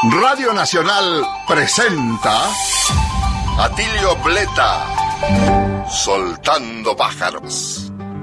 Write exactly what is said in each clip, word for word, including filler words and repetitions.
Radio Nacional presenta Atilio Bleta, Soltando Pájaros.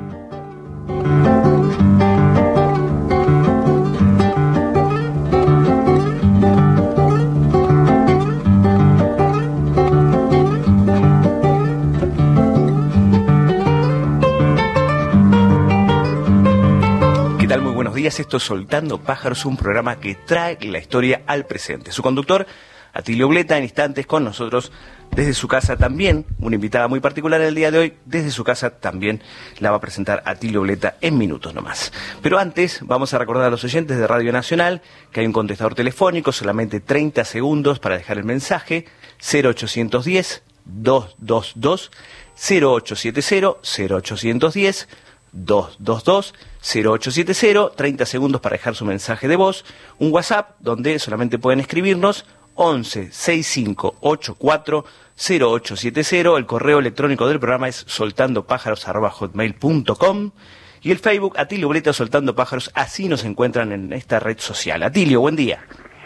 Esto es Soltando Pájaros, un programa que trae la historia al presente. Su conductor, Atilio Bleta, en instantes con nosotros desde su casa también, una invitada muy particular el día de hoy, desde su casa también la va a presentar Atilio Bleta en minutos nomás. Pero antes vamos a recordar a los oyentes de Radio Nacional que hay un contestador telefónico, solamente treinta segundos para dejar el mensaje, cero ochocientos diez, doscientos veintidós, cero ochocientos setenta, cero ochocientos diez, doscientos veintidós, cero ochocientos setenta, treinta segundos para dejar su mensaje de voz, un WhatsApp donde solamente pueden escribirnos once sesenta y cinco ochenta y cuatro cero ocho setenta, el correo electrónico del programa es soltandopájaros arroba hotmail punto com y el Facebook Atilio Bleta Soltando Pájaros, así nos encuentran en esta red social. Atilio, buen día.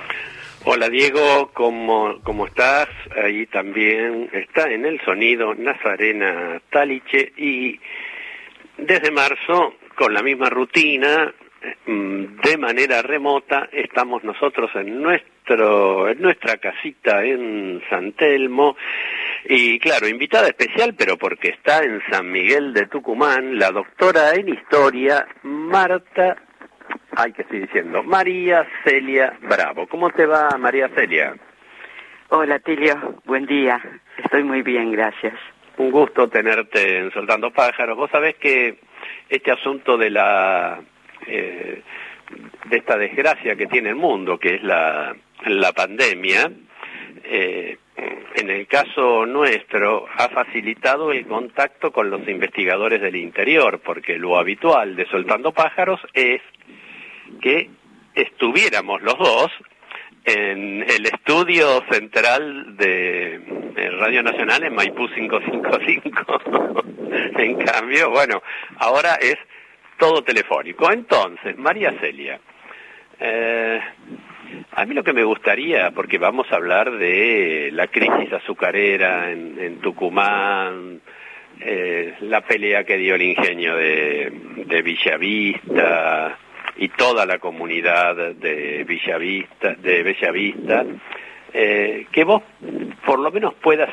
Hola Diego, ¿cómo, cómo estás? Ahí también está en el sonido Nazarena Taliche y desde marzo, con la misma rutina, de manera remota, estamos nosotros en nuestro en nuestra casita en San Telmo, y claro, invitada especial, pero porque está en San Miguel de Tucumán, la doctora en Historia, Marta, ay, que estoy diciendo, María Celia Bravo. ¿Cómo te va, María Celia? Hola, Tilio, buen día, estoy muy bien, gracias. Un gusto tenerte en Soltando Pájaros. Vos sabés que este asunto de la eh, de esta desgracia que tiene el mundo, que es la, la pandemia, eh, en el caso nuestro ha facilitado el contacto con los investigadores del interior, porque lo habitual de Soltando Pájaros es que estuviéramos los dos en el estudio central de Radio Nacional en Maipú quinientos cincuenta y cinco. En cambio, bueno, ahora es todo telefónico. Entonces, María Celia, eh, a mí lo que me gustaría, porque vamos a hablar de la crisis azucarera en, en Tucumán, eh, la pelea que dio el ingenio de, de Bellavista y toda la comunidad de Bellavista, de Bellavista, eh, que vos por lo menos puedas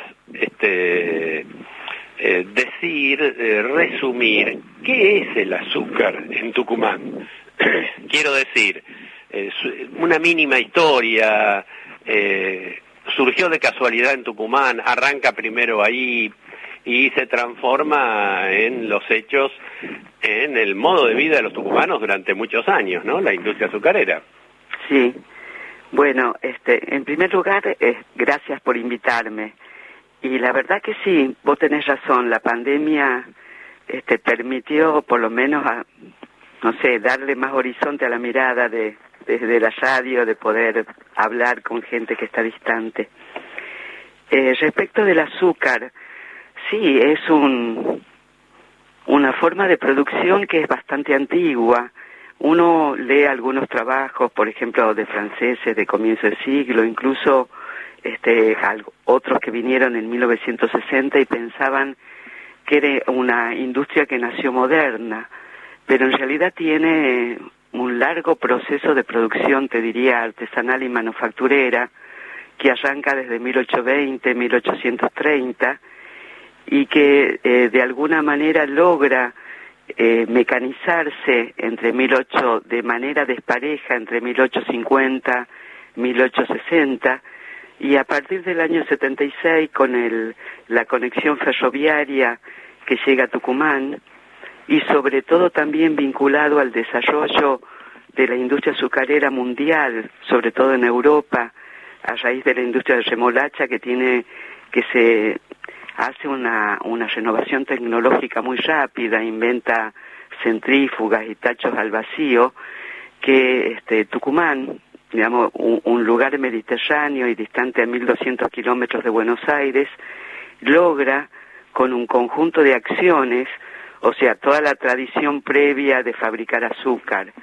este, eh, decir, eh, resumir, ¿qué es el azúcar en Tucumán? Quiero decir, eh, una mínima historia, eh, surgió de casualidad en Tucumán, arranca primero ahí y se transforma en los hechos, en el modo de vida de los tucumanos durante muchos años, ¿no? La industria azucarera. Sí, bueno, este, en primer lugar, eh, gracias por invitarme. Y la verdad que sí, vos tenés razón, la pandemia este, permitió por lo menos, a, no sé, darle más horizonte a la mirada de, desde la radio, de poder hablar con gente que está distante. Eh, respecto del azúcar, sí, es un, una forma de producción que es bastante antigua. Uno lee algunos trabajos, por ejemplo, de franceses de comienzo del siglo, incluso este, algo, otros que vinieron en mil novecientos sesenta y pensaban que era una industria que nació moderna, pero en realidad tiene un largo proceso de producción, te diría, artesanal y manufacturera, que arranca desde mil ochocientos veinte, mil ochocientos treinta, y que eh, de alguna manera logra eh, mecanizarse entre mil ocho de manera despareja entre mil ochocientos cincuenta, mil ochocientos sesenta, y a partir del año setenta y seis con el, la conexión ferroviaria que llega a Tucumán, y sobre todo también vinculado al desarrollo de la industria azucarera mundial, sobre todo en Europa, a raíz de la industria de remolacha que tiene que se hace una, una renovación tecnológica muy rápida, inventa centrífugas y tachos al vacío, que este, Tucumán, digamos, un, un lugar mediterráneo y distante a mil doscientos kilómetros de Buenos Aires, logra con un conjunto de acciones, o sea, toda la tradición previa de fabricar azúcar,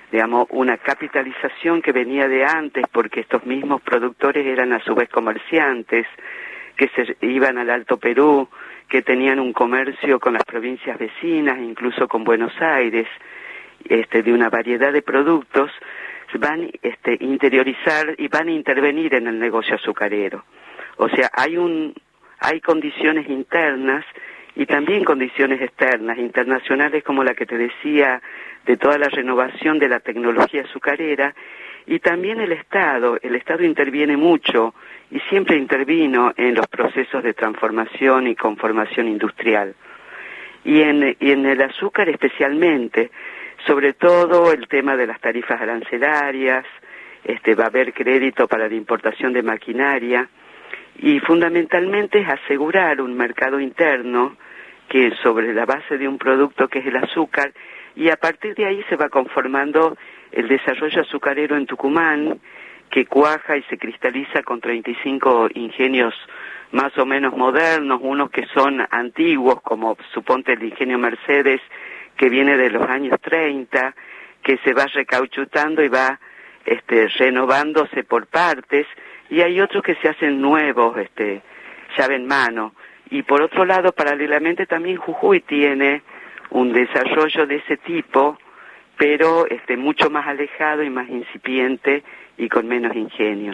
digamos, una capitalización que venía de antes, porque estos mismos productores eran a su vez comerciantes, que se iban al Alto Perú, que tenían un comercio con las provincias vecinas, incluso con Buenos Aires, este, de una variedad de productos, van este, interiorizar y van a intervenir en el negocio azucarero. O sea, hay un, hay condiciones internas y también condiciones externas, internacionales, como la que te decía, de toda la renovación de la tecnología azucarera, y también el Estado. El Estado interviene mucho y siempre intervino en los procesos de transformación y conformación industrial. Y en, y en el azúcar especialmente, sobre todo el tema de las tarifas arancelarias, este, va a haber crédito para la importación de maquinaria, y fundamentalmente es asegurar un mercado interno que sobre la base de un producto que es el azúcar, y a partir de ahí se va conformando el desarrollo azucarero en Tucumán, que cuaja y se cristaliza con treinta y cinco ingenios más o menos modernos, unos que son antiguos, como suponte el ingenio Mercedes, que viene de los años treinta, que se va recauchutando y va este, renovándose por partes, y hay otros que se hacen nuevos, este, llave en mano. Y por otro lado, paralelamente también Jujuy tiene un desarrollo de ese tipo, pero este, mucho más alejado y más incipiente y con menos ingenios.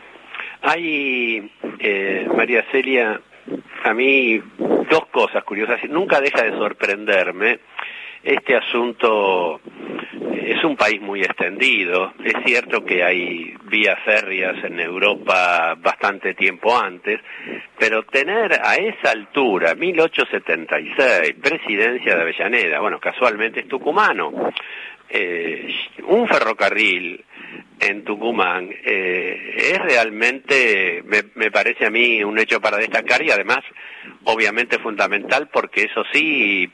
Hay, eh, María Celia, a mí dos cosas curiosas. Nunca deja de sorprenderme este asunto. Es un país muy extendido. Es cierto que hay vías férreas en Europa bastante tiempo antes, pero tener a esa altura, mil ochocientos setenta y seis, presidencia de Avellaneda, bueno, casualmente es tucumano, eh, un ferrocarril en Tucumán, eh, es realmente, me, me parece a mí, un hecho para destacar, y además, obviamente fundamental, porque eso sí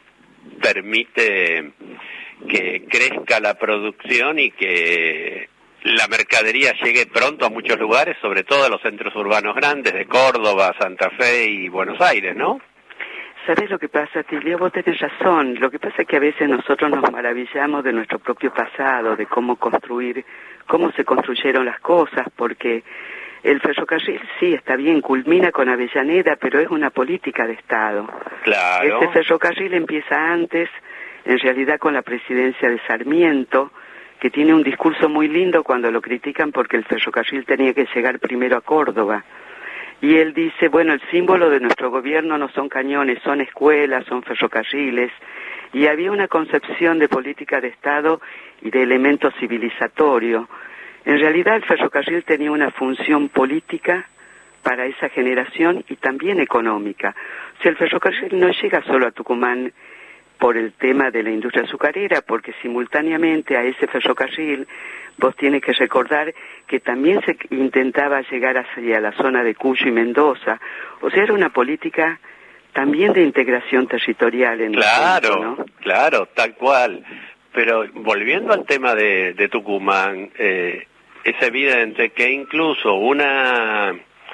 permite que crezca la producción y que la mercadería llegue pronto a muchos lugares, sobre todo a los centros urbanos grandes de Córdoba, Santa Fe y Buenos Aires, ¿no? ¿Sabes lo que pasa, Tilio? Vos tenés razón. Lo que pasa es que a veces nosotros nos maravillamos de nuestro propio pasado, de cómo construir, cómo se construyeron las cosas, porque el ferrocarril sí, está bien, culmina con Avellaneda, pero es una política de Estado. Claro. Este ferrocarril empieza antes, en realidad con la presidencia de Sarmiento, que tiene un discurso muy lindo cuando lo critican porque el ferrocarril tenía que llegar primero a Córdoba. Y él dice, bueno, el símbolo de nuestro gobierno no son cañones, son escuelas, son ferrocarriles. Y había una concepción de política de Estado y de elemento civilizatorio. En realidad el ferrocarril tenía una función política para esa generación y también económica. O sea, el ferrocarril no llega solo a Tucumán por el tema de la industria azucarera, porque simultáneamente a ese ferrocarril vos tienes que recordar que también se intentaba llegar hacia la zona de Cuyo y Mendoza. O sea, era una política también de integración territorial en Claro, el centro, ¿no? Claro, tal cual. Pero volviendo al tema de, de Tucumán, eh, es evidente que incluso una,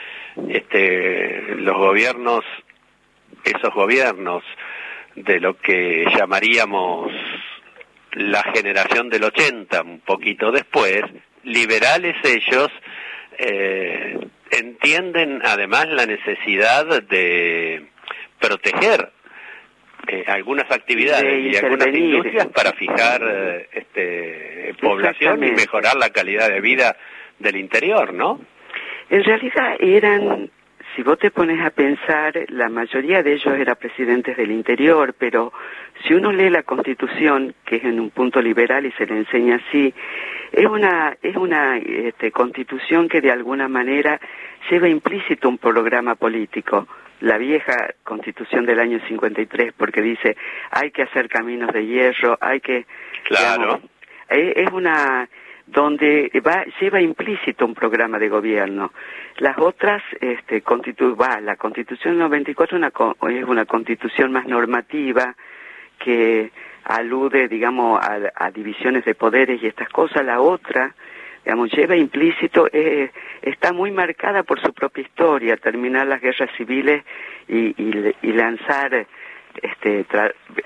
este, los gobiernos, esos gobiernos de lo que llamaríamos la generación del ochenta, un poquito después, liberales ellos, eh, entienden además la necesidad de proteger eh, algunas actividades y algunas industrias para fijar eh, este, población y mejorar la calidad de vida del interior, ¿no? En realidad eran, si vos te pones a pensar, la mayoría de ellos eran presidentes del interior, pero si uno lee la Constitución, que es en un punto liberal y se le enseña así, es una es una este, Constitución que de alguna manera lleva implícito un programa político. La vieja Constitución del año cincuenta y tres, porque dice, hay que hacer caminos de hierro, hay que... Claro. Digamos, es una... donde va, lleva implícito un programa de gobierno. Las otras, este, constitu va, la Constitución noventa y cuatro una, es una constitución más normativa que alude, digamos, a, a divisiones de poderes y estas cosas. La otra, digamos, lleva implícito, eh, está muy marcada por su propia historia, terminar las guerras civiles y, y, y lanzar, este, tra, eh,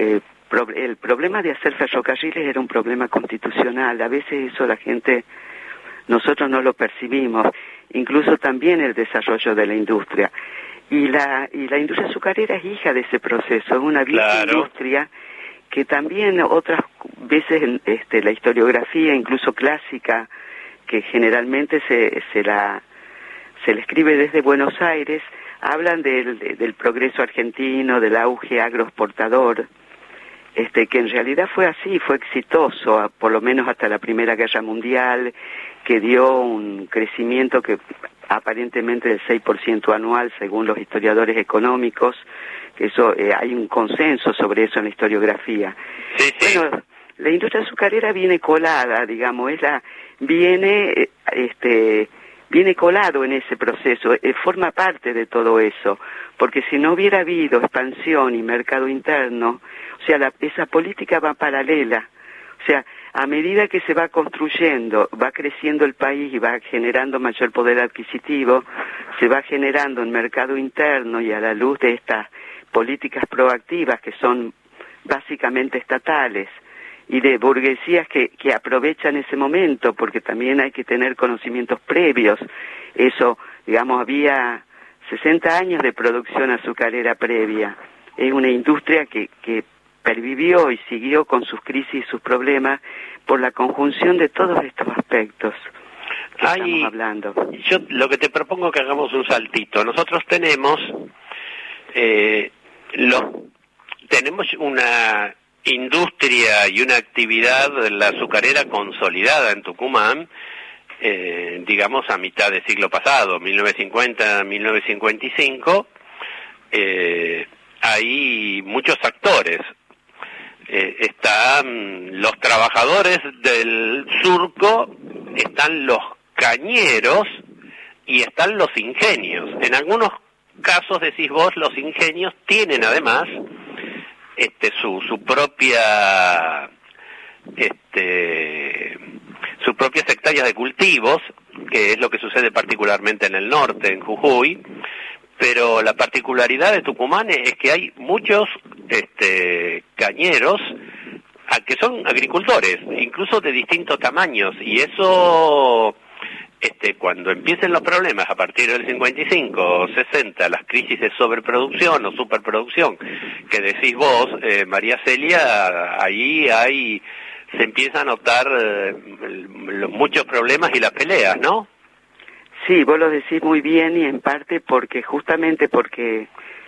el problema de hacer ferrocarriles era un problema constitucional. A veces eso la gente, nosotros no lo percibimos. Incluso también el desarrollo de la industria. Y la, y la industria azucarera es hija de ese proceso, es una vieja Claro. industria que también otras veces en este, la historiografía, incluso clásica, que generalmente se, se la se le escribe desde Buenos Aires, hablan del, del progreso argentino, del auge agroexportador, este, que en realidad fue así, fue exitoso, por lo menos hasta la Primera Guerra Mundial, que dio un crecimiento que aparentemente del seis por ciento anual, según los historiadores económicos, que eso eh, hay un consenso sobre eso en la historiografía. Sí, sí. Bueno, la industria azucarera viene colada, digamos, es la, viene, este, viene colado en ese proceso, eh, forma parte de todo eso, porque si no hubiera habido expansión y mercado interno, o sea, la, esa política va paralela, o sea, a medida que se va construyendo, va creciendo el país y va generando mayor poder adquisitivo, se va generando un mercado interno y a la luz de estas políticas proactivas que son básicamente estatales y de burguesías que, que aprovechan ese momento, porque también hay que tener conocimientos previos. Eso, digamos, había sesenta años de producción azucarera previa. Es una industria que, que pervivió y siguió con sus crisis y sus problemas por la conjunción de todos estos aspectos que Hay, estamos hablando. Yo lo que te propongo es que hagamos un saltito. Nosotros tenemos eh, lo, tenemos una industria y una actividad la azucarera consolidada en Tucumán, eh, digamos a mitad del siglo pasado, mil novecientos cincuenta a mil novecientos cincuenta y cinco. Eh, hay muchos actores. Eh, están los trabajadores del surco, están los cañeros y están los ingenios. En algunos casos, decís vos, los ingenios tienen además este su su propia este sus propias hectáreas de cultivos, que es lo que sucede particularmente en el norte, en Jujuy. Pero la particularidad de Tucumán es que hay muchos este, cañeros a que son agricultores, incluso de distintos tamaños, y eso, este, cuando empiecen los problemas a partir del cincuenta y cinco o sesenta, las crisis de sobreproducción o superproducción que decís vos, eh, María Celia, ahí hay, se empieza a notar eh, los muchos problemas y las peleas, ¿no? Sí, vos lo decís muy bien y en parte porque justamente porque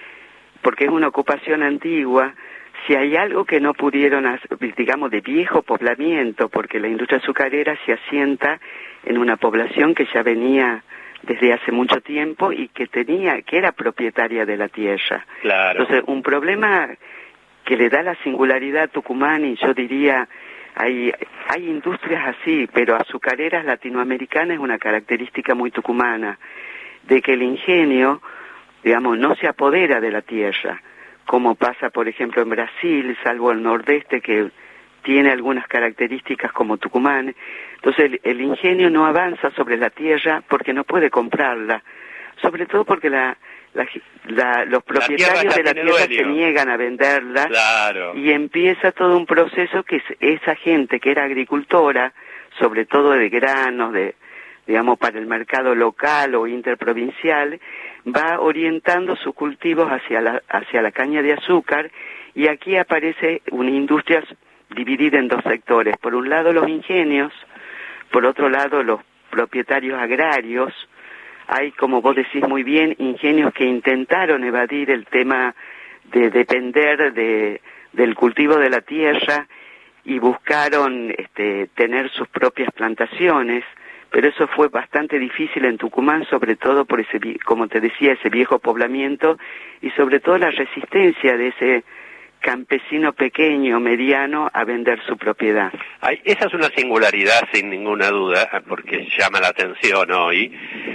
porque es una ocupación antigua. Si hay algo que no pudieron hacer, digamos, de viejo poblamiento, porque la industria azucarera se asienta en una población que ya venía desde hace mucho tiempo y que tenía, que era propietaria de la tierra. Claro. Entonces, un problema que le da la singularidad a Tucumán, y yo diría, hay, hay industrias así, pero azucareras latinoamericanas es una característica muy tucumana, de que el ingenio, digamos, no se apodera de la tierra, como pasa, por ejemplo, en Brasil, salvo el nordeste, que tiene algunas características como Tucumán. Entonces, el, el ingenio no avanza sobre la tierra porque no puede comprarla, sobre todo porque la, la, la, los propietarios de la tierra se niegan a venderla. Claro. Y empieza todo un proceso que es, esa gente que era agricultora, sobre todo de granos, de digamos, para el mercado local o interprovincial, va orientando sus cultivos hacia la, hacia la caña de azúcar, y aquí aparece una industria dividida en dos sectores. Por un lado los ingenios, por otro lado los propietarios agrarios. Hay, como vos decís muy bien, ingenios que intentaron evadir el tema de depender de, del cultivo de la tierra y buscaron este, tener sus propias plantaciones, pero eso fue bastante difícil en Tucumán, sobre todo por ese, como te decía, ese viejo poblamiento y sobre todo la resistencia de ese campesino pequeño, mediano, a vender su propiedad. Ay, esa es una singularidad sin ninguna duda, porque llama la atención hoy,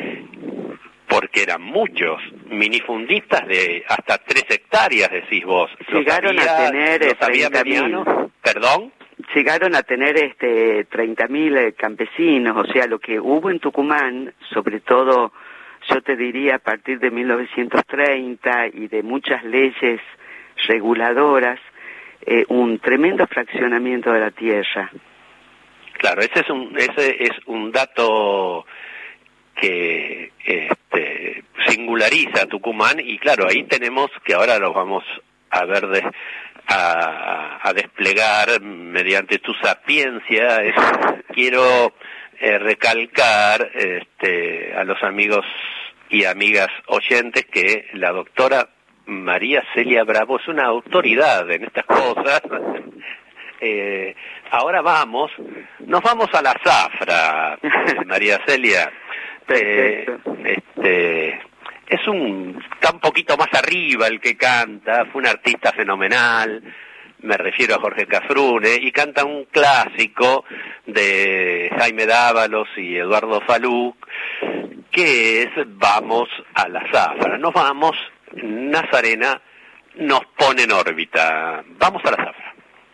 porque eran muchos minifundistas de hasta tres hectáreas, decís vos. Llegaron había, a tener treinta mil. ¿Perdón? Llegaron a tener este treinta mil eh, campesinos, o sea, lo que hubo en Tucumán, sobre todo, yo te diría, a partir de mil novecientos treinta y de muchas leyes reguladoras, eh, un tremendo fraccionamiento de la tierra. Claro, ese es un ese es un dato que este, singulariza a Tucumán, y claro, ahí tenemos que ahora los vamos a ver de, a, a desplegar mediante tu sapiencia. Es, quiero eh, recalcar este, a los amigos y amigas oyentes que la doctora María Celia Bravo es una autoridad en estas cosas. eh, ahora vamos, nos vamos a la zafra, María Celia. Eh, este, es un, está un poquito más arriba el que canta, fue un artista fenomenal, me refiero a Jorge Cafrune, y canta un clásico de Jaime Dávalos y Eduardo Falú, que es Vamos a la zafra. Nos vamos, Nazarena nos pone en órbita. Vamos a la zafra.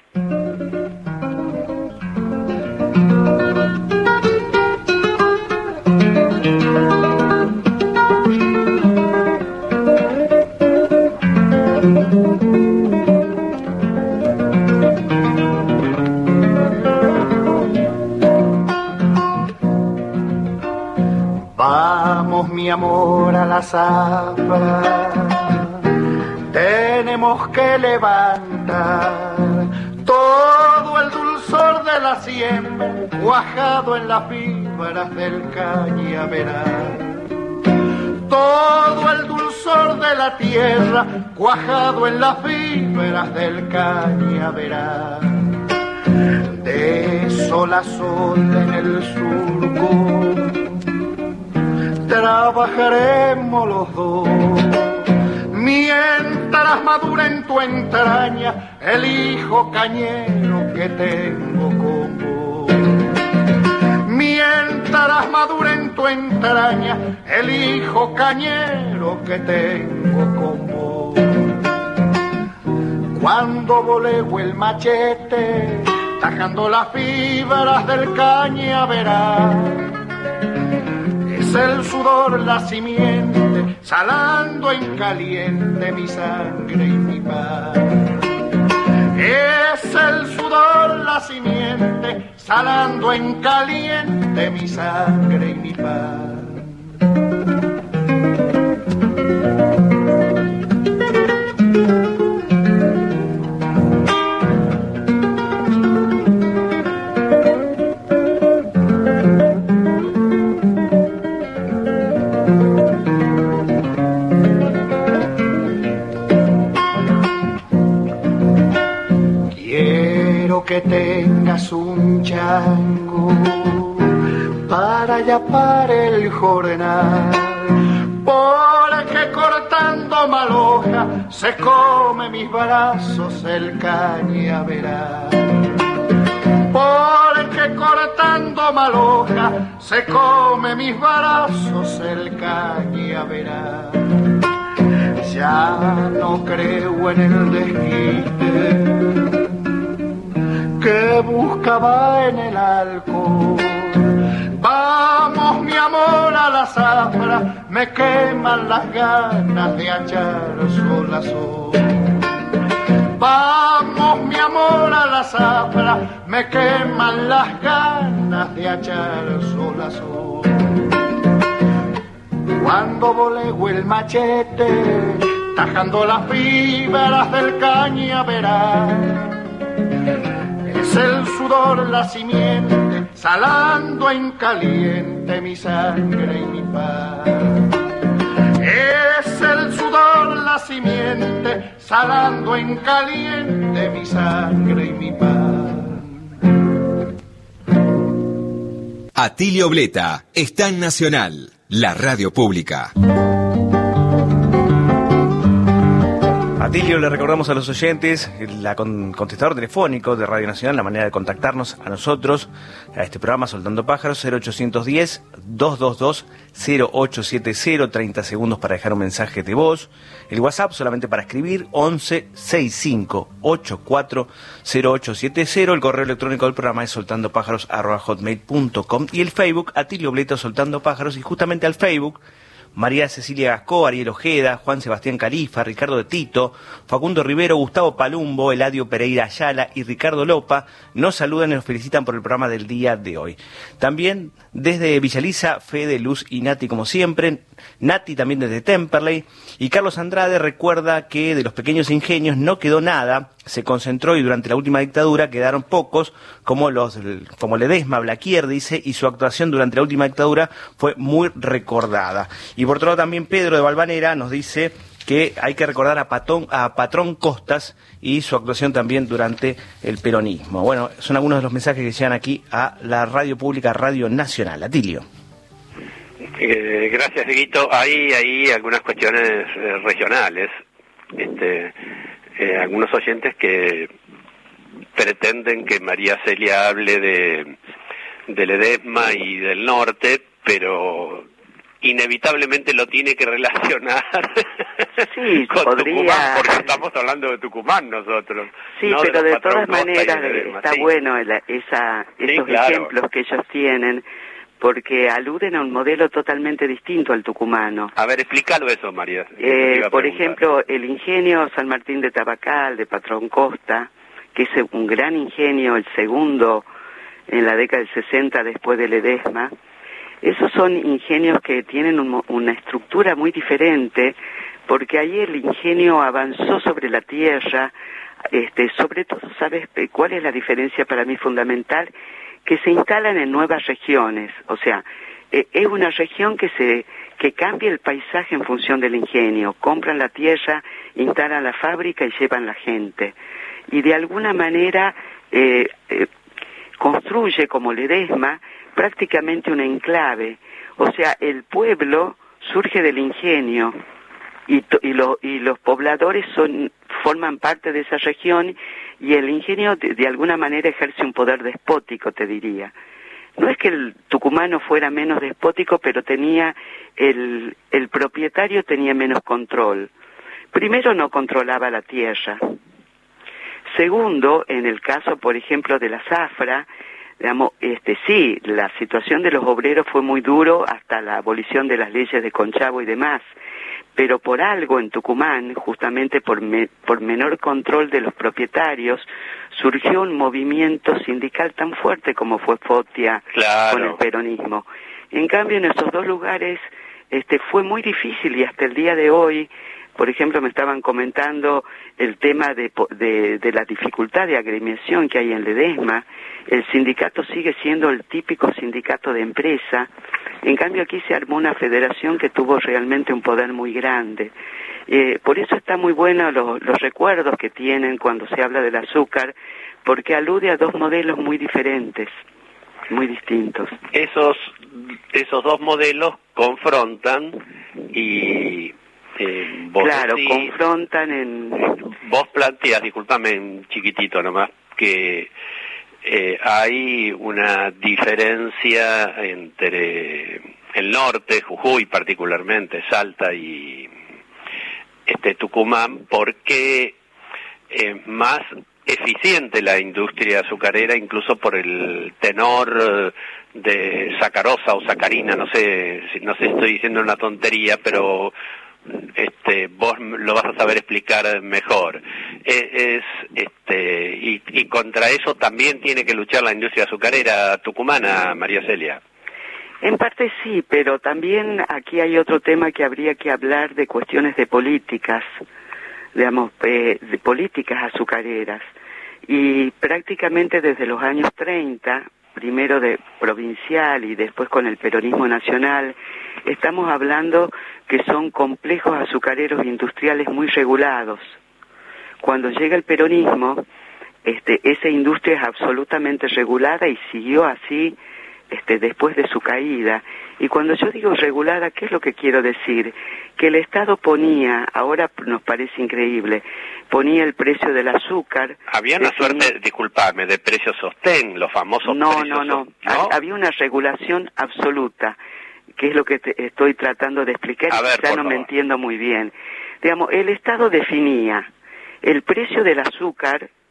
Vamos, mi amor, a la zafra, tenemos que levantar todo el dulzor de la siembra, cuajado en las fibras del cañaveral. Todo el dulzor de la tierra, cuajado en las fibras del cañaveral. De sol a sol en el surco trabajaremos los dos, mientras madura en tu entraña el hijo cañero que tengo con vos. Mientras madura en tu entraña el hijo cañero que tengo con vos. Cuando voleo el machete, tajando las fibras del cañaveral, es el sudor la simiente, salando en caliente mi sangre y mi paz. Es el sudor la simiente, salando en caliente mi sangre y mi paz. Que tengas un chango para yapar el jornal, porque cortando maloja se come mis brazos el cañaveral. Porque cortando maloja se come mis brazos el cañaveral. Ya no creo en el desquite que buscaba en el alcohol. Vamos, mi amor, a la zafra, me queman las ganas de achar sol a sol. Vamos, mi amor, a la zafra, me queman las ganas de achar sol a sol. Cuando voleo el machete, tajando las fibras del cañaveral, es el sudor la simiente, salando en caliente mi sangre y mi paz. Es el sudor la simiente, salando en caliente mi sangre y mi paz. Atilio Bleta está en Nacional, la radio pública. Atilio, le recordamos a los oyentes el con, contestador telefónico de Radio Nacional, la manera de contactarnos a nosotros, a este programa Soltando Pájaros, cero ochocientos diez, doscientos veintidós, cero ochocientos setenta, treinta segundos para dejar un mensaje de voz. El WhatsApp solamente para escribir, once sesenta y cinco ochenta y cuatro cero ocho setenta. El correo electrónico del programa es soltandopájaros arroba hotmail punto com, y el Facebook, Atilio Bleta Soltando Pájaros, y justamente al Facebook María Cecilia Gascó, Ariel Ojeda, Juan Sebastián Califa, Ricardo de Tito, Facundo Rivero, Gustavo Palumbo, Eladio Pereira Ayala y Ricardo Lopa nos saludan y nos felicitan por el programa del día de hoy. También desde Villaliza, Fede, Luz y Nati como siempre, Nati también desde Temperley, y Carlos Andrade recuerda que de los pequeños ingenios no quedó nada, se concentró y durante la última dictadura quedaron pocos, como los como Ledesma, Blaquier, dice, y su actuación durante la última dictadura fue muy recordada. Y por otro lado también Pedro de Valvanera nos dice que hay que recordar a, Patón, a Patrón Costas y su actuación también durante el peronismo. Bueno, son algunos de los mensajes que llegan aquí a la radio pública, Radio Nacional. Atilio. Eh, gracias, Dieguito. Hay, hay algunas cuestiones eh, regionales. Este, eh, algunos oyentes que pretenden que María Celia hable de, de Ledesma y del norte, pero inevitablemente lo tiene que relacionar sí, con podría... Tucumán, porque estamos hablando de Tucumán nosotros. Sí, no pero de, de todas maneras Ledesma, está sí. bueno el, esa, esos sí, claro. ejemplos que ellos tienen, porque aluden a un modelo totalmente distinto al tucumano. A ver, explícalo eso, María. Eh, por ejemplo, el ingenio San Martín de Tabacal, de Patrón Costa, que es un gran ingenio, el segundo en la década del sesenta después de Ledesma. Esos son ingenios que tienen un, una estructura muy diferente, porque ahí el ingenio avanzó sobre la tierra, este, sobre todo, ¿sabes cuál es la diferencia para mí fundamental? Que se instalan en nuevas regiones, o sea, eh, es una región que se que cambia el paisaje en función del ingenio, compran la tierra, instalan la fábrica y llevan la gente, y de alguna manera eh, eh, construye como Ledesma prácticamente un enclave, o sea, el pueblo surge del ingenio y, y, lo, y los pobladores son forman parte de esa región y el ingenio de, de alguna manera ejerce un poder despótico, te diría. No es que el tucumano fuera menos despótico, pero tenía el, el propietario tenía menos control. Primero, no controlaba la tierra. Segundo, en el caso, por ejemplo, de la zafra, digamos, este, sí, la situación de los obreros fue muy duro hasta la abolición de las leyes de Conchavo y demás, pero por algo en Tucumán, justamente por, me, por menor control de los propietarios, surgió un movimiento sindical tan fuerte como fue Fotia claro. con el peronismo. En cambio, en esos dos lugares este, fue muy difícil y hasta el día de hoy, por ejemplo, me estaban comentando el tema de, de, de la dificultad de agremiación que hay en Ledesma. El sindicato sigue siendo el típico sindicato de empresa. En cambio, aquí se armó una federación que tuvo realmente un poder muy grande. Eh, por eso está muy bueno lo, los recuerdos que tienen cuando se habla del azúcar, porque alude a dos modelos muy diferentes, muy distintos. Esos, esos dos modelos confrontan y... Eh, vos claro, decís, confrontan en... Vos planteas, discúlpame en chiquitito nomás, que eh, hay una diferencia entre el norte, Jujuy particularmente, Salta y este Tucumán, porque es más eficiente la industria azucarera, incluso por el tenor de sacarosa o sacarina, no sé, no sé si estoy diciendo una tontería, pero... este vos lo vas a saber explicar mejor. Es, es este y, y contra eso también tiene que luchar la industria azucarera tucumana, María Celia. En parte sí, pero también aquí hay otro tema que habría que hablar de cuestiones de políticas, digamos, eh, de políticas azucareras. Y prácticamente desde los años treinta, primero de provincial y después con el peronismo nacional, estamos hablando que son complejos azucareros industriales muy regulados. Cuando llega el peronismo, este, esa industria es absolutamente regulada y siguió así este, después de su caída. Y cuando yo digo regulada, ¿qué es lo que quiero decir? Que el Estado ponía, ahora nos parece increíble, ponía el precio del azúcar. Había una definía... suerte, disculpame, de precio sostén, los famosos no, precios no, no, ¿no? Había una regulación absoluta, que es lo que te estoy tratando de explicar, A y ver, quizá no favor. me entiendo muy bien. Digamos, el Estado definía el precio del azúcar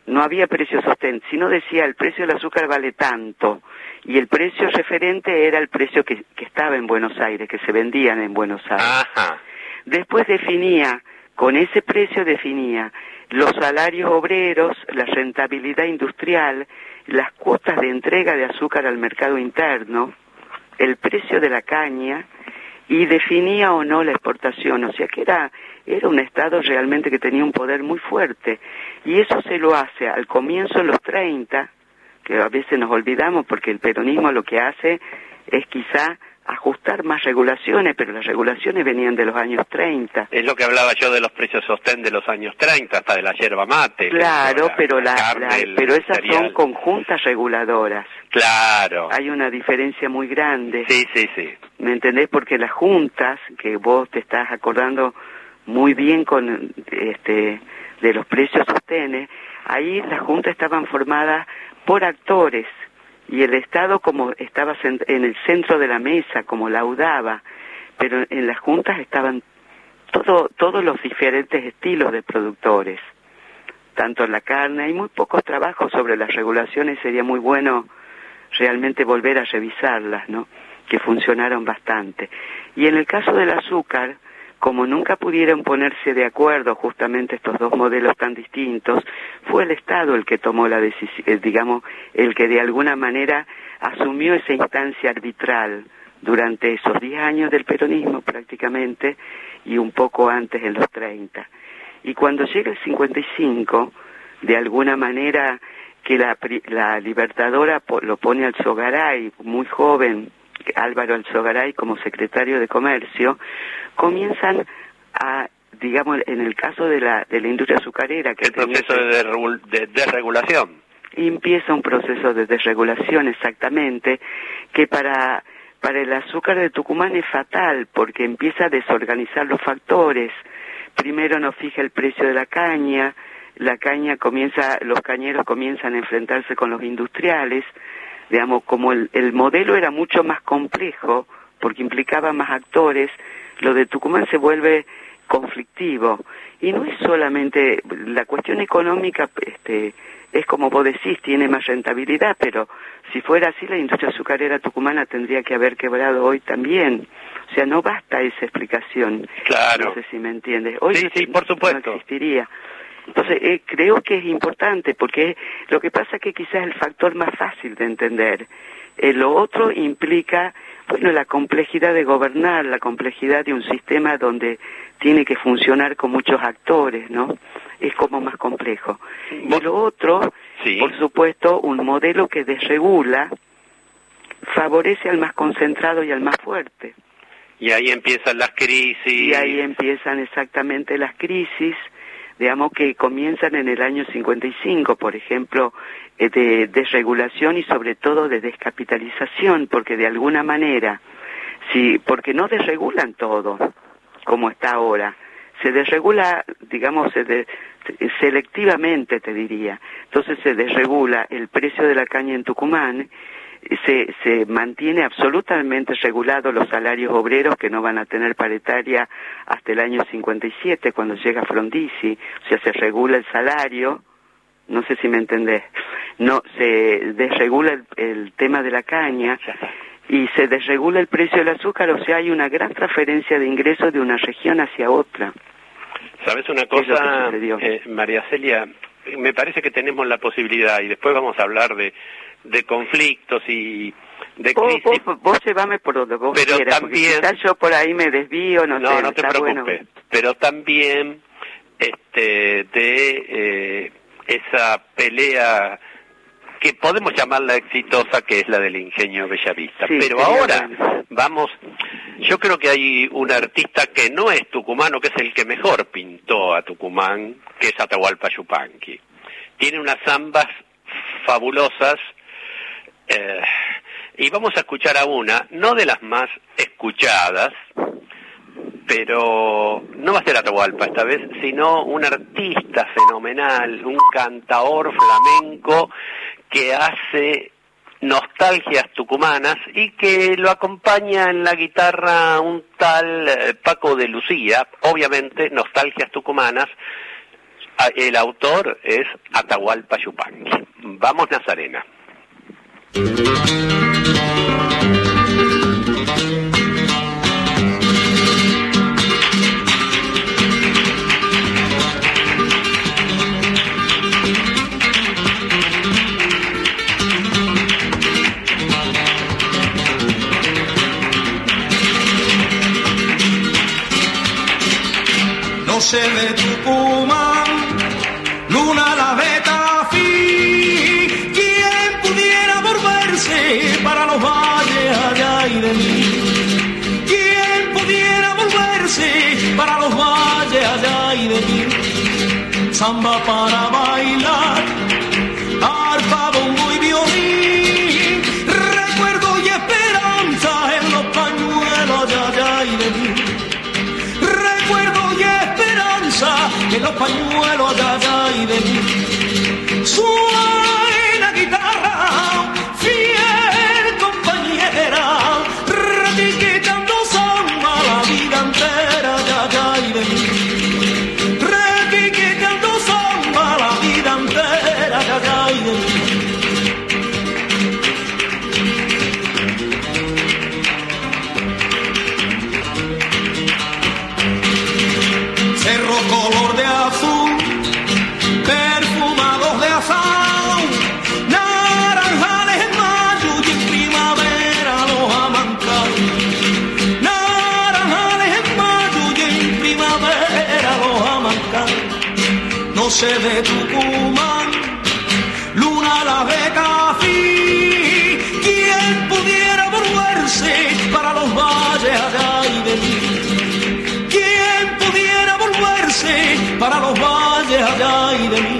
no había precio sostén, sino decía el precio del azúcar vale tanto, y el precio referente era el precio que, que estaba en Buenos Aires, que se vendían en Buenos Aires. Ajá. Después definía, con ese precio definía los salarios obreros, la rentabilidad industrial, las cuotas de entrega de azúcar al mercado interno, el precio de la caña, y definía o no la exportación. O sea que era, era un Estado realmente que tenía un poder muy fuerte. Y eso se lo hace al comienzo en los treinta, que a veces nos olvidamos porque el peronismo lo que hace es quizá ajustar más regulaciones, pero las regulaciones venían de los años treinta. Es lo que hablaba yo de los precios sostén de los años treinta, hasta de la yerba mate. Claro, la, pero la la, carne, la, el pero esas cereal. son conjuntas reguladoras. Claro. Hay una diferencia muy grande. Sí, sí, sí. ¿Me entendés? Porque las juntas, que vos te estás acordando muy bien con este de los precios sostenes, ahí las juntas estaban formadas por actores, y el Estado como estaba en el centro de la mesa, como laudaba, pero en las juntas estaban todo, todos los diferentes estilos de productores, tanto en la carne. Hay muy pocos trabajos sobre las regulaciones, sería muy bueno realmente volver a revisarlas, ¿no? Que funcionaron bastante. Y en el caso del azúcar, como nunca pudieron ponerse de acuerdo justamente estos dos modelos tan distintos, fue el Estado el que tomó la decisión, digamos, el que de alguna manera asumió esa instancia arbitral durante esos diez años del peronismo prácticamente, y un poco antes en los treinta. Y cuando llega el cincuenta y cinco, de alguna manera que la, la Libertadora lo pone al Alzogaray, muy joven, Álvaro Alzogaray como secretario de Comercio, comienzan a, digamos, en el caso de la de la industria azucarera, que el proceso de desregulación. Empieza un proceso de desregulación, exactamente, que para para el azúcar de Tucumán es fatal, porque empieza a desorganizar los factores. Primero no fija el precio de la caña, la caña comienza, los cañeros comienzan a enfrentarse con los industriales. Digamos, como el, el modelo era mucho más complejo, porque implicaba más actores, lo de Tucumán se vuelve conflictivo. Y no es solamente la cuestión económica, este, es como vos decís, tiene más rentabilidad, pero si fuera así, la industria azucarera tucumana tendría que haber quebrado hoy también. O sea, no basta esa explicación. Claro. No sé si me entiendes. Hoy sí, no, sí, por supuesto. No existiría. Entonces, eh, creo que es importante, porque lo que pasa es que quizás es el factor más fácil de entender. Eh, lo otro implica, bueno, la complejidad de gobernar, la complejidad de un sistema donde tiene que funcionar con muchos actores, ¿no? Es como más complejo. Y lo otro, sí, por supuesto, un modelo que desregula favorece al más concentrado y al más fuerte. Y ahí empiezan las crisis. Y ahí empiezan exactamente las crisis, digamos, que comienzan en el año cincuenta y cinco, por ejemplo, eh, de desregulación y sobre todo de descapitalización, porque de alguna manera, sí, porque no desregulan todo, como está ahora, se desregula, digamos, se de, selectivamente, te diría. Entonces se desregula el precio de la caña en Tucumán, se, se mantiene absolutamente regulado los salarios obreros, que no van a tener paritaria hasta el año cincuenta y siete, cuando llega Frondizi. O sea, se regula el salario, no sé si me entendés, no, se desregula el, el tema de la caña y se desregula el precio del azúcar. O sea, hay una gran transferencia de ingresos de una región hacia otra. ¿Sabes una cosa, eh, María Celia? Me parece que tenemos la posibilidad, y después vamos a hablar de de conflictos y de vos, crisis. Vos, vos llevame por donde vos pero quieras, también, porque quizás yo por ahí me desvío, no, no sé. No te preocupes, bueno. Pero también este de eh, esa pelea que podemos llamarla exitosa, que es la del ingenio Bellavista. Sí, pero ahora, bueno. vamos, yo creo que hay un artista que no es tucumano, que es el que mejor pintó a Tucumán, que es Atahualpa Yupanqui. Tiene unas zambas fabulosas, eh, y vamos a escuchar a una, no de las más escuchadas, pero no va a ser Atahualpa esta vez, sino un artista fenomenal, un cantaor flamenco que hace nostalgias tucumanas y que lo acompaña en la guitarra un tal eh, Paco de Lucía, obviamente nostalgias tucumanas, el autor es Atahualpa Yupanqui. Vamos, Nazarena. Noche de Tucumán, luna la beta fi, quien pudiera volverse para los valles allá y de mí, quien pudiera volverse para los valles allá y de mí, samba para bailar, arpa, bombo y violín, recuerdo y esperanza en los pañuelos allá y de mí. En los pañuelos de allá y de mí suena guitarra, fiel compañera, repiqueteando samba la vida entera de allá y de mí, repiqueteando samba la vida entera de allá y de mí. Cerro color de azul, perfumados de azahar, naranjales en mayo y en primavera los amancar. Naranjales en mayo y en primavera los amancar. Noche de Tucumán, luna la beca fi, quien pudiera volverse para los valles allá y de mí. Para los valles allá y de mí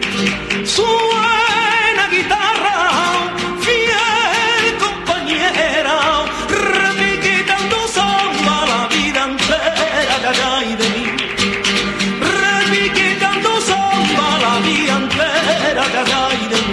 suena guitarra, fiel compañera, repiqueteando samba la vida entera de allá y de mí, repiqueteando samba la vida entera de allá y de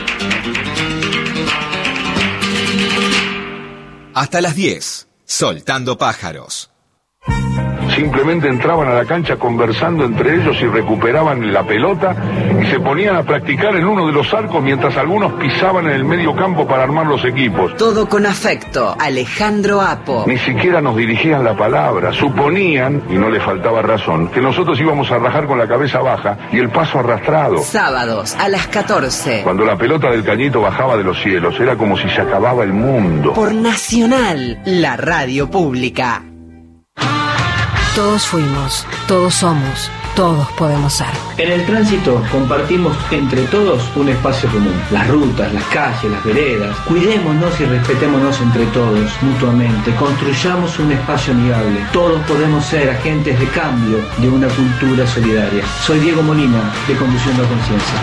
mí. Hasta las diez, Soltando Pájaros. Simplemente entraban a la cancha conversando entre ellos y recuperaban la pelota y se ponían a practicar en uno de los arcos mientras algunos pisaban en el medio campo para armar los equipos. Todo con afecto. Alejandro Apo. Ni siquiera nos dirigían la palabra. Suponían, y no le faltaba razón, que nosotros íbamos a rajar con la cabeza baja y el paso arrastrado. Sábados a las catorce. Cuando la pelota del Cañito bajaba de los cielos, era como si se acababa el mundo. Por Nacional, la radio pública. Todos fuimos, todos somos, todos podemos ser. En el tránsito compartimos entre todos un espacio común. Las rutas, las calles, las veredas. Cuidémonos y respetémonos entre todos, mutuamente. Construyamos un espacio amigable. Todos podemos ser agentes de cambio de una cultura solidaria. Soy Diego Molina, de Conduciendo a Conciencia.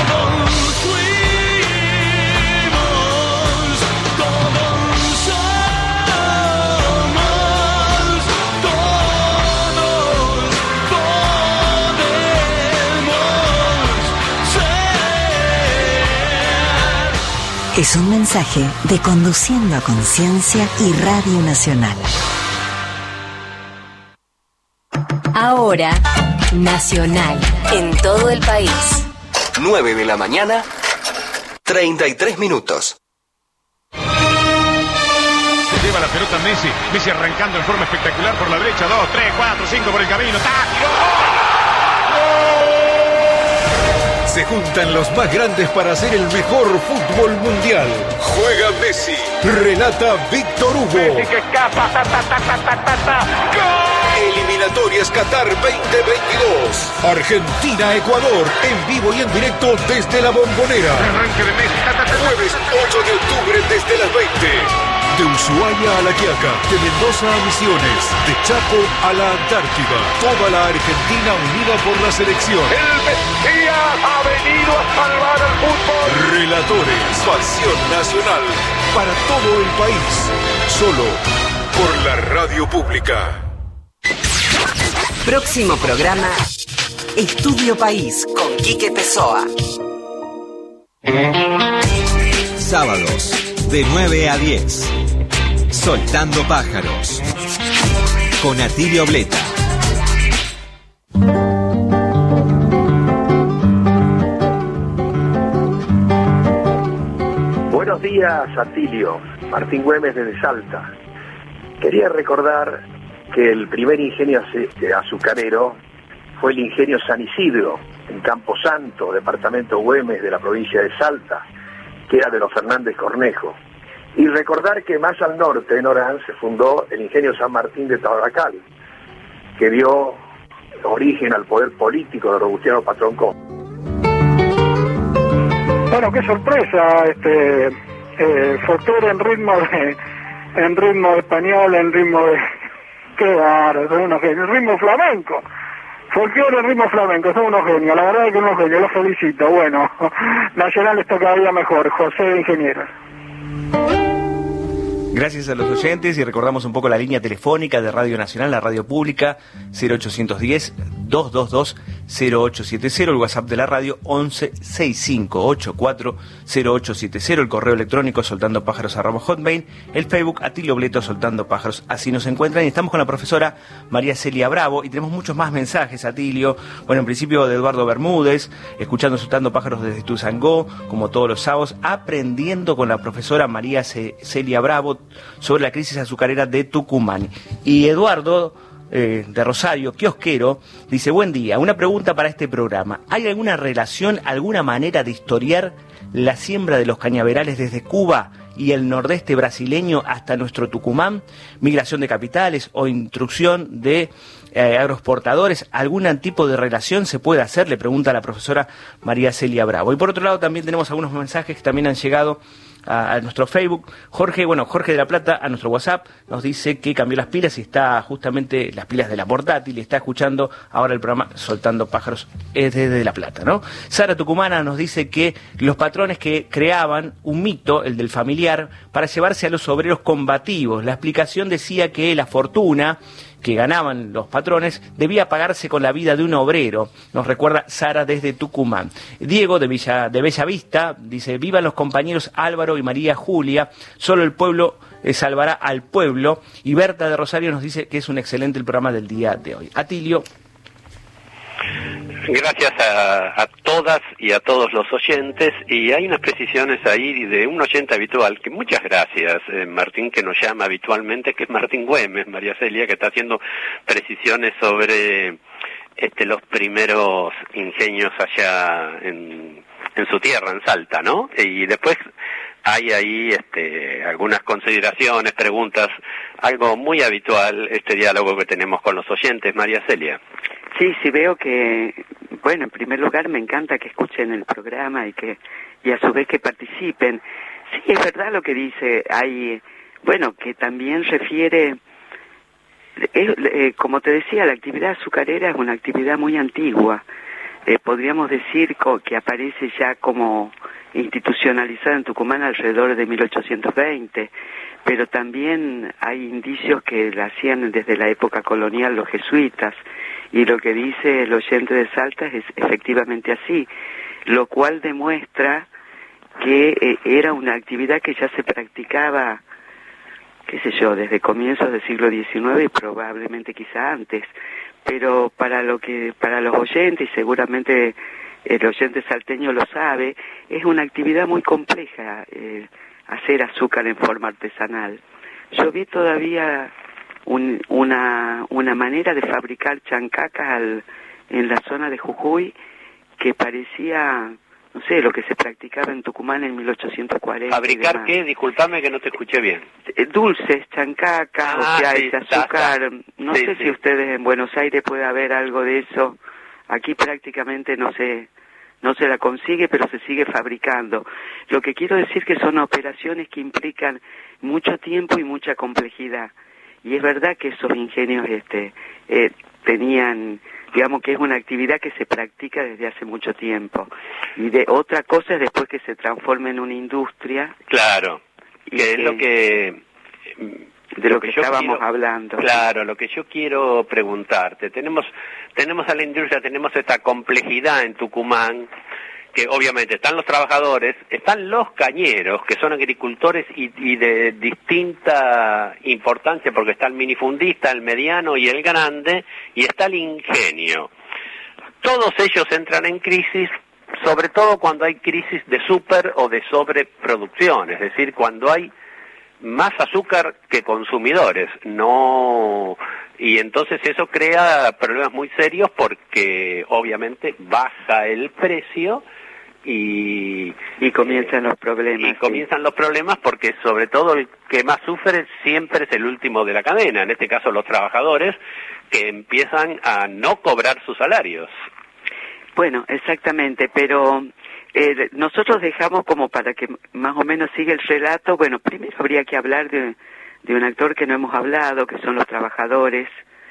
Es un mensaje de Conduciendo a Conciencia y Radio Nacional. Ahora, Nacional, en todo el país. nueve de la mañana, treinta y tres minutos. Se lleva la pelota Messi, Messi arrancando en forma espectacular por la derecha, dos, tres, cuatro, cinco por el camino, ¡táctico! Se juntan los más grandes para hacer el mejor fútbol mundial. Juega Messi. Relata Víctor Hugo. Messi que escapa. Ta, ta, ta, ta, ta, ta, ta. ¡Gol! Eliminatorias Qatar veinte veintidós. Argentina-Ecuador. En vivo y en directo desde la Bombonera. Arranque de Messi. Ta, ta, ta, Jueves ocho de octubre desde las veinte. De Ushuaia a La Quiaca, de Mendoza a Misiones, de Chaco a la Antártida. Toda la Argentina unida por la selección. El Mesías ha venido a salvar al fútbol. Relatores, pasión nacional para todo el país. Solo por la radio pública. Próximo programa, Estudio País con Quique Pessoa. Sábados, de nueve a diez. Soltando Pájaros. Con Atilio Bleta. días, Atilio. Martín Güemes desde Salta. Quería recordar que el primer ingenio azucarero fue el ingenio San Isidro, en Camposanto, departamento Güemes de la provincia de Salta, que era de los Fernández Cornejo. Y recordar que más al norte, en Orán, se fundó el ingenio San Martín de Tabacal, que dio origen al poder político de Robustiano Patrón Costa. Bueno, qué sorpresa, este eh, folclore en ritmo de, en ritmo español, en ritmo de, qué bárbaro, son unos genios, en ritmo flamenco, folclore en ritmo flamenco, son unos genios, la verdad es que unos genios, los felicito. Bueno, Nacional está cada día mejor, José de Ingenieros. Gracias a los oyentes y recordamos un poco la línea telefónica de Radio Nacional, la radio pública, cero ochocientos diez, doscientos veintidós, cero ocho setenta, el WhatsApp de la radio once sesenta y cinco ochenta y cuatro cero ocho setenta, el correo electrónico soltandopájaros arroba hotmail, el Facebook Atilio Bleta Soltando Pájaros, así nos encuentran. Y estamos con la profesora María Celia Bravo y tenemos muchos más mensajes, Atilio. Bueno, en principio de Eduardo Bermúdez, escuchando Soltando Pájaros desde Tuzangó, como todos los sábados, aprendiendo con la profesora María Ce- Celia Bravo sobre la crisis azucarera de Tucumán. Y Eduardo eh, de Rosario, kiosquero, dice: buen día, una pregunta para este programa. ¿Hay alguna relación, alguna manera de historiar la siembra de los cañaverales desde Cuba y el nordeste brasileño hasta nuestro Tucumán? ¿Migración de capitales o instrucción de eh, agroexportadores? ¿Algún tipo de relación se puede hacer? Le pregunta la profesora María Celia Bravo. Y por otro lado también tenemos algunos mensajes que también han llegado a, a nuestro Facebook. Jorge, bueno, Jorge de la Plata, a nuestro WhatsApp, nos dice que cambió las pilas y está justamente las pilas de la portátil y está escuchando ahora el programa Soltando Pájaros desde La Plata, ¿no? Sara Tucumana nos dice que los patrones que creaban un mito, el del familiar, para llevarse a los obreros combativos. La explicación decía que la fortuna que ganaban los patrones debía pagarse con la vida de un obrero. Nos recuerda Sara desde Tucumán. Diego de Villa de Bellavista dice: vivan los compañeros Álvaro y María Julia, solo el pueblo eh, salvará al pueblo. Y Berta de Rosario nos dice que es un excelente el programa del día de hoy. Atilio. Gracias a, a todas y a todos los oyentes, y hay unas precisiones ahí de un oyente habitual, que muchas gracias, eh, Martín, que nos llama habitualmente, que es Martín Güemes, María Celia, que está haciendo precisiones sobre este los primeros ingenios allá en, en su tierra, en Salta, ¿no? Y después hay ahí este, algunas consideraciones, preguntas, algo muy habitual, este diálogo que tenemos con los oyentes. María Celia. Sí, sí veo que, bueno, en primer lugar me encanta que escuchen el programa y que y a su vez que participen. Sí, es verdad lo que dice, hay, bueno, que también refiere, es, eh, como te decía, la actividad azucarera es una actividad muy antigua. Eh, podríamos decir co- que aparece ya como institucionalizada en Tucumán alrededor de mil ochocientos veinte, pero también hay indicios que la hacían desde la época colonial los jesuitas. Y lo que dice el oyente de Salta es efectivamente así, lo cual demuestra que eh, era una actividad que ya se practicaba, qué sé yo, desde comienzos del siglo diecinueve y probablemente quizá antes. Pero para lo que para los oyentes, y seguramente el oyente salteño lo sabe, es una actividad muy compleja eh, hacer azúcar en forma artesanal. Yo vi todavía Un, una una manera de fabricar chancacas al, en la zona de Jujuy que parecía, no sé, lo que se practicaba en Tucumán en mil ochocientos cuarenta. ¿Fabricar qué? Disculpame que no te escuché bien. Dulces, chancacas, ah, o sea, sí, ese azúcar. está, está. No sí, sé sí. si ustedes en Buenos Aires puede haber algo de eso. Aquí prácticamente no se, no se la consigue, pero se sigue fabricando. Lo que quiero decir que son operaciones que implican mucho tiempo y mucha complejidad. Y es verdad que esos ingenios este, eh, tenían, digamos que es una actividad que se practica desde hace mucho tiempo. Y de otra cosa es después que se transforme en una industria. Claro, que es lo que... De lo, lo que, que estábamos quiero, hablando. Claro, lo que yo quiero preguntarte. Tenemos, tenemos a la industria, tenemos esta complejidad en Tucumán, que obviamente están los trabajadores, están los cañeros, que son agricultores y, y de distinta importancia, porque está el minifundista, el mediano y el grande, y está el ingenio. Todos ellos entran en crisis, sobre todo cuando hay crisis de super o de sobreproducción, es decir, cuando hay más azúcar que consumidores, no, y entonces eso crea problemas muy serios porque obviamente baja el precio y y comienzan los problemas. Y comienzan sí. los problemas porque sobre todo el que más sufre siempre es el último de la cadena, en este caso los trabajadores que empiezan a no cobrar sus salarios. Bueno, exactamente, pero eh, nosotros dejamos como para que más o menos siga el relato, bueno, primero habría que hablar de, de un actor que no hemos hablado, que son los trabajadores,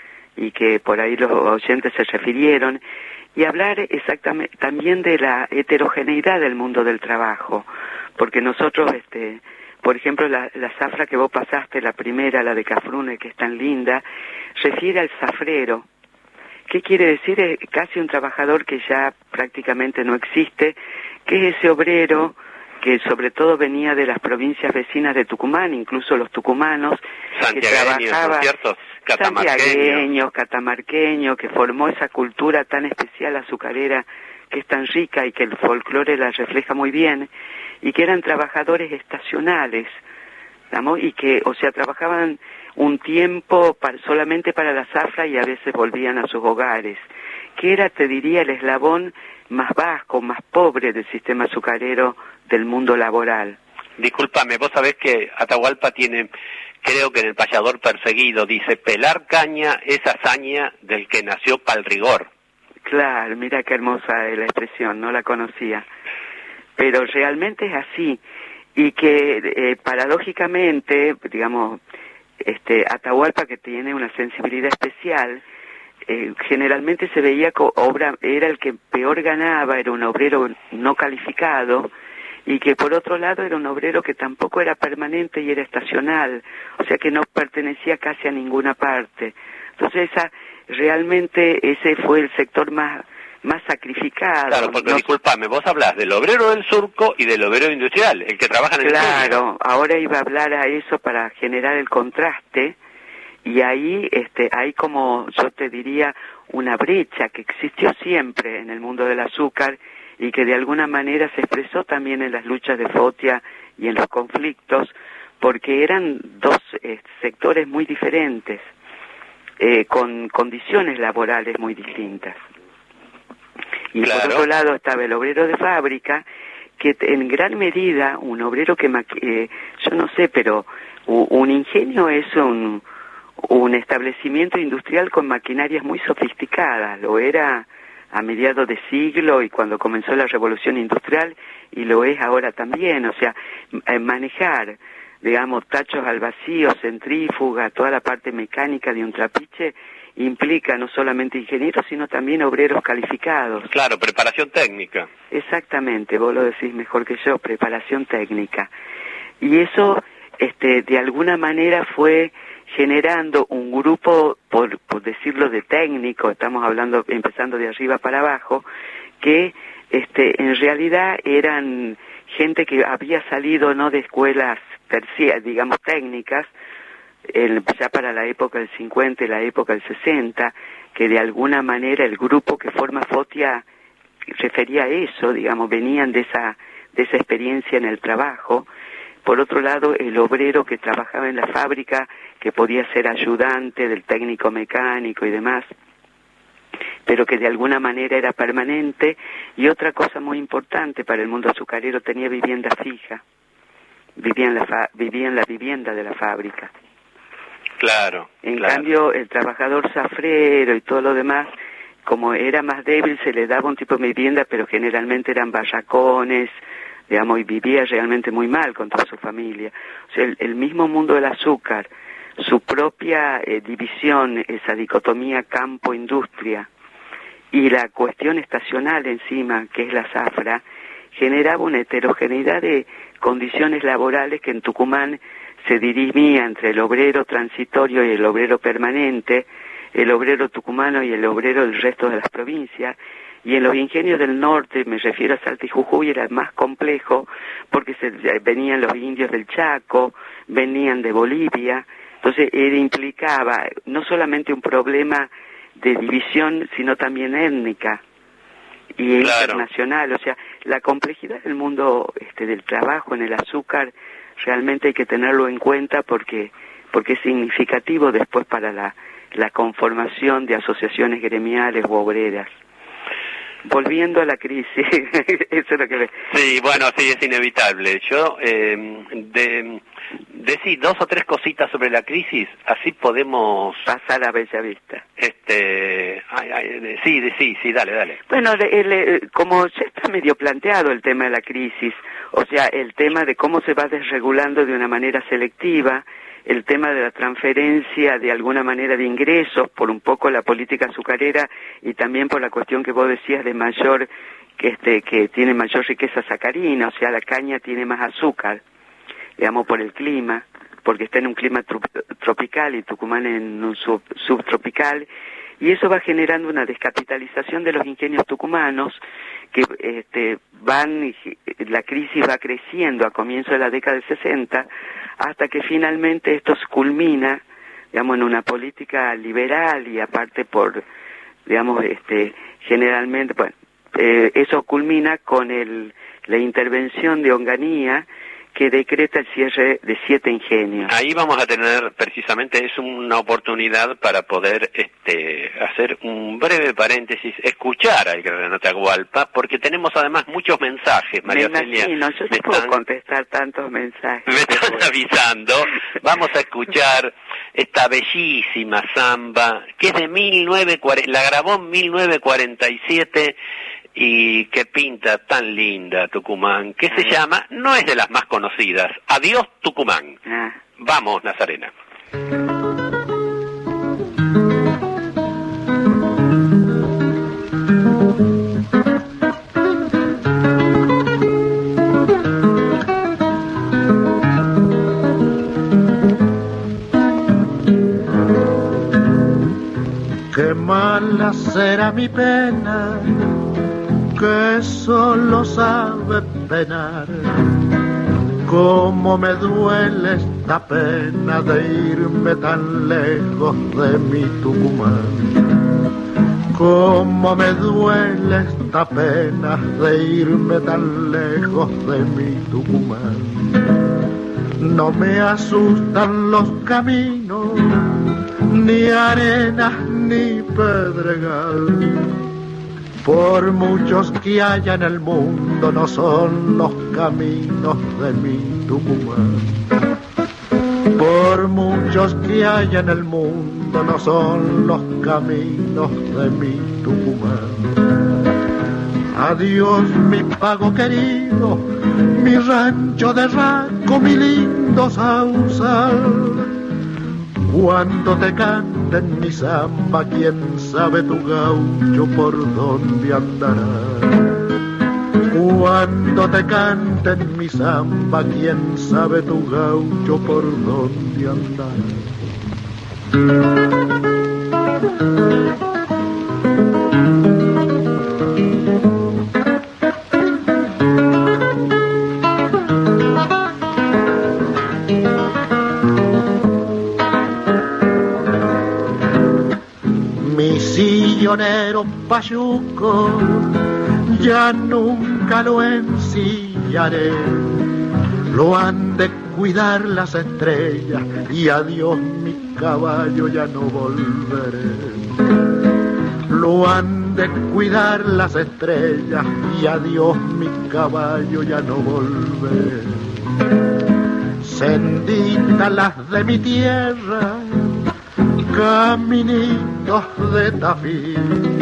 y que por ahí los oyentes se refirieron, y hablar exactamente también de la heterogeneidad del mundo del trabajo, porque nosotros, este, por ejemplo, la, la zafra que vos pasaste, la primera, la de Cafrune, que es tan linda, refiere al zafrero. ¿Qué quiere decir? Es casi un trabajador que ya prácticamente no existe, que es ese obrero que sobre todo venía de las provincias vecinas de Tucumán, incluso los tucumanos, que trabajaba, ¿cierto? santiagueños, catamarqueños, que formó esa cultura tan especial azucarera que es tan rica y que el folclore la refleja muy bien, y que eran trabajadores estacionales, ¿no? Y que, o sea, trabajaban un tiempo para, solamente para la zafra y a veces volvían a sus hogares, que era, te diría, el eslabón más bajo, más pobre del sistema azucarero del mundo laboral. Discúlpame, vos sabés que Atahualpa tiene, creo que en el Payador Perseguido, dice, pelar caña es hazaña del que nació pa'l rigor. Claro, mira qué hermosa es la expresión, no la conocía. Pero realmente es así, y que eh, paradójicamente, digamos, este Atahualpa, que tiene una sensibilidad especial, eh, generalmente se veía que obra, era el que peor ganaba, era un obrero no calificado, y que por otro lado era un obrero que tampoco era permanente y era estacional, o sea que no pertenecía casi a ninguna parte. Entonces esa, realmente ese fue el sector más más sacrificado. Claro, porque no, disculpame, vos hablás del obrero del surco y del obrero industrial, el que trabaja en el Claro, ahora iba a hablar a eso para generar el contraste, y ahí este hay como, yo te diría, una brecha que existió siempre en el mundo del azúcar y que de alguna manera se expresó también en las luchas de Fotia y en los conflictos, porque eran dos eh, sectores muy diferentes, eh, con condiciones laborales muy distintas. Y claro, por otro lado estaba el obrero de fábrica, que en gran medida, un obrero que, eh, yo no sé, pero un ingenio es un, un establecimiento industrial con maquinarias muy sofisticadas, lo era a mediados de siglo y cuando comenzó la revolución industrial, y lo es ahora también, o sea, manejar, digamos, tachos al vacío, centrífuga, toda la parte mecánica de un trapiche, implica no solamente ingenieros, sino también obreros calificados. Claro, preparación técnica. Exactamente, vos lo decís mejor que yo, preparación técnica. Y eso, este, de alguna manera fue generando un grupo, por, por decirlo de técnico, estamos hablando, empezando de arriba para abajo, que este, en realidad eran gente que había salido no de escuelas terciarias, digamos técnicas, el, ya para la época del cincuenta y la época del sesenta, que de alguna manera el grupo que forma Fotia refería a eso, digamos, venían de esa, de esa experiencia en el trabajo. Por otro lado, el obrero que trabajaba en la fábrica, que podía ser ayudante del técnico mecánico y demás, pero que de alguna manera era permanente. Y otra cosa muy importante para el mundo azucarero, tenía vivienda fija, vivía en la, fa vivía en la vivienda de la fábrica. Claro. En claro. cambio, el trabajador zafrero y todo lo demás, como era más débil, se le daba un tipo de vivienda, pero generalmente eran barracones, digamos, y vivía realmente muy mal con toda su familia. O sea, el, el mismo mundo del azúcar, su propia eh, división, esa dicotomía campo-industria, y la cuestión estacional encima, que es la zafra, generaba una heterogeneidad de condiciones laborales que en Tucumán se dirimía entre el obrero transitorio y el obrero permanente, el obrero tucumano y el obrero del resto de las provincias, y en los ingenios del norte, me refiero a Salta y Jujuy, era más complejo, porque se, venían los indios del Chaco, venían de Bolivia, entonces era, implicaba no solamente un problema de división, sino también étnica, y Claro. internacional. O sea, la complejidad del mundo este, del trabajo en el azúcar realmente hay que tenerlo en cuenta porque porque es significativo después para la, la conformación de asociaciones gremiales u obreras. Volviendo a la crisis, eso es lo que... Sí, bueno, sí, es inevitable. Yo, eh, de, decir dos o tres cositas sobre la crisis, así podemos... Pasar a bella vista. Este, ay, ay, sí, sí, sí, dale, dale. Bueno, le, le, como ya está medio planteado el tema de la crisis, o sea, el tema de cómo se va desregulando de una manera selectiva, el tema de la transferencia de alguna manera de ingresos por un poco la política azucarera y también por la cuestión que vos decías de mayor, que este, que tiene mayor riqueza sacarina, o sea, la caña tiene más azúcar, digamos, por el clima, porque está en un clima tro- tropical y Tucumán en un sub- subtropical, y eso va generando una descapitalización de los ingenios tucumanos que este, van, la crisis va creciendo a comienzos de la década del sesenta hasta que finalmente esto culmina, digamos, en una política liberal y aparte por, digamos, este, generalmente, bueno, eh, eso culmina con el, la intervención de Onganía que decreta el cierre de siete ingenios. Ahí vamos a tener, precisamente, es una oportunidad para poder este, hacer un breve paréntesis, escuchar al Gran Atahualpa, porque tenemos además muchos mensajes, María Me Celia. imagino, yo no puedo contestar tantos mensajes. Me están avisando. Vamos a escuchar esta bellísima samba, que es de mil novecientos cuarenta, la grabó en mil novecientos cuarenta y siete, y que pinta tan linda Tucumán, que se llama, no es de las más conocidas, Adiós Tucumán. Ah. Vamos, Nazarena. Qué mala será mi pena, que solo sabe penar. Cómo me duele esta pena de irme tan lejos de mi Tucumán. Cómo me duele esta pena de irme tan lejos de mi Tucumán. No me asustan los caminos, ni arenas ni pedregal. Por muchos que haya en el mundo, no son los caminos de mi Tucumán. Por muchos que haya en el mundo, no son los caminos de mi Tucumán. Adiós mi pago querido, mi rancho de Raco, mi lindo sausal. Cuando te canten mi samba, quién sabe tu gaucho por dónde andará. Cuando te canten mi samba, quién sabe tu gaucho por dónde andará. Sillonero payuco, ya nunca lo ensillaré. Lo han de cuidar las estrellas y adiós mi caballo, ya no volveré. Lo han de cuidar las estrellas y adiós mi caballo, ya no volveré. Senditas las de mi tierra, caminitos de Tafí,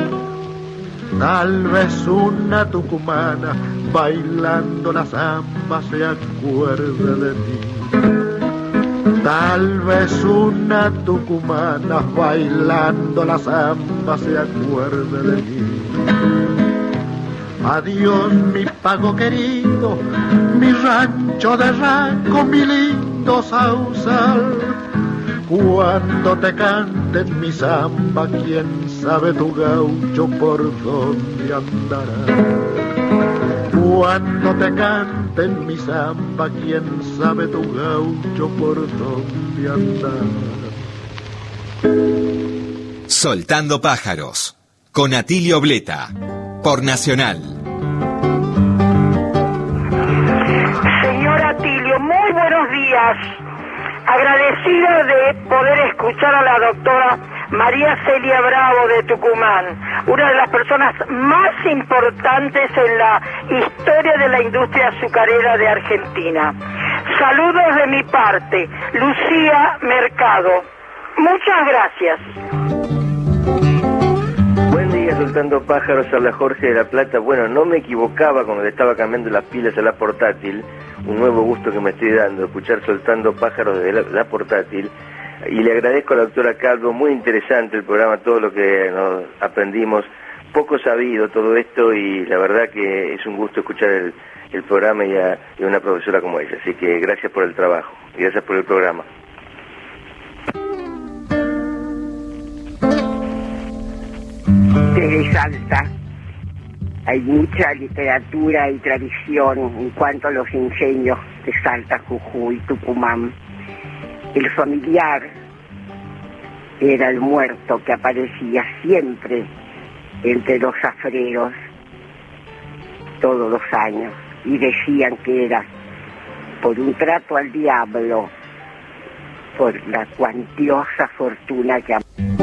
tal vez una tucumana bailando la samba se acuerde de ti. Tal vez una tucumana bailando la samba se acuerde de ti. Adiós mi pago querido, mi rancho de Raco, mi lindo sausal. Cuando te canten mi samba, quién sabe tu gaucho por dónde andará. Cuando te canten mi samba, quién sabe tu gaucho por dónde andará. Soltando pájaros, con Atilio Bleta. por Nacional. Señor Atilio, muy buenos días. Agradecida de poder escuchar a la doctora María Celia Bravo de Tucumán, una de las personas más importantes en la historia de la industria azucarera de Argentina. Saludos de mi parte, Lucía Mercado. Muchas gracias. Buen día, Soltando Pájaros, habla Jorge de La Plata. Bueno, no me equivocaba cuando le estaba cambiando las pilas a la portátil, un nuevo gusto que me estoy dando, escuchar Soltando Pájaros desde la, la portátil. Y le agradezco a la doctora Calvo, muy interesante el programa, todo lo que nos aprendimos, poco sabido todo esto, y la verdad que es un gusto escuchar el, el programa y a, y a una profesora como ella. Así que gracias por el trabajo y gracias por el programa. Desde Salta hay mucha literatura y tradición en cuanto a los ingenios de Salta, Jujuy, Tucumán. El familiar era el muerto que aparecía siempre entre los zafreros todos los años, y decían que era por un trato al diablo, por la cuantiosa fortuna que...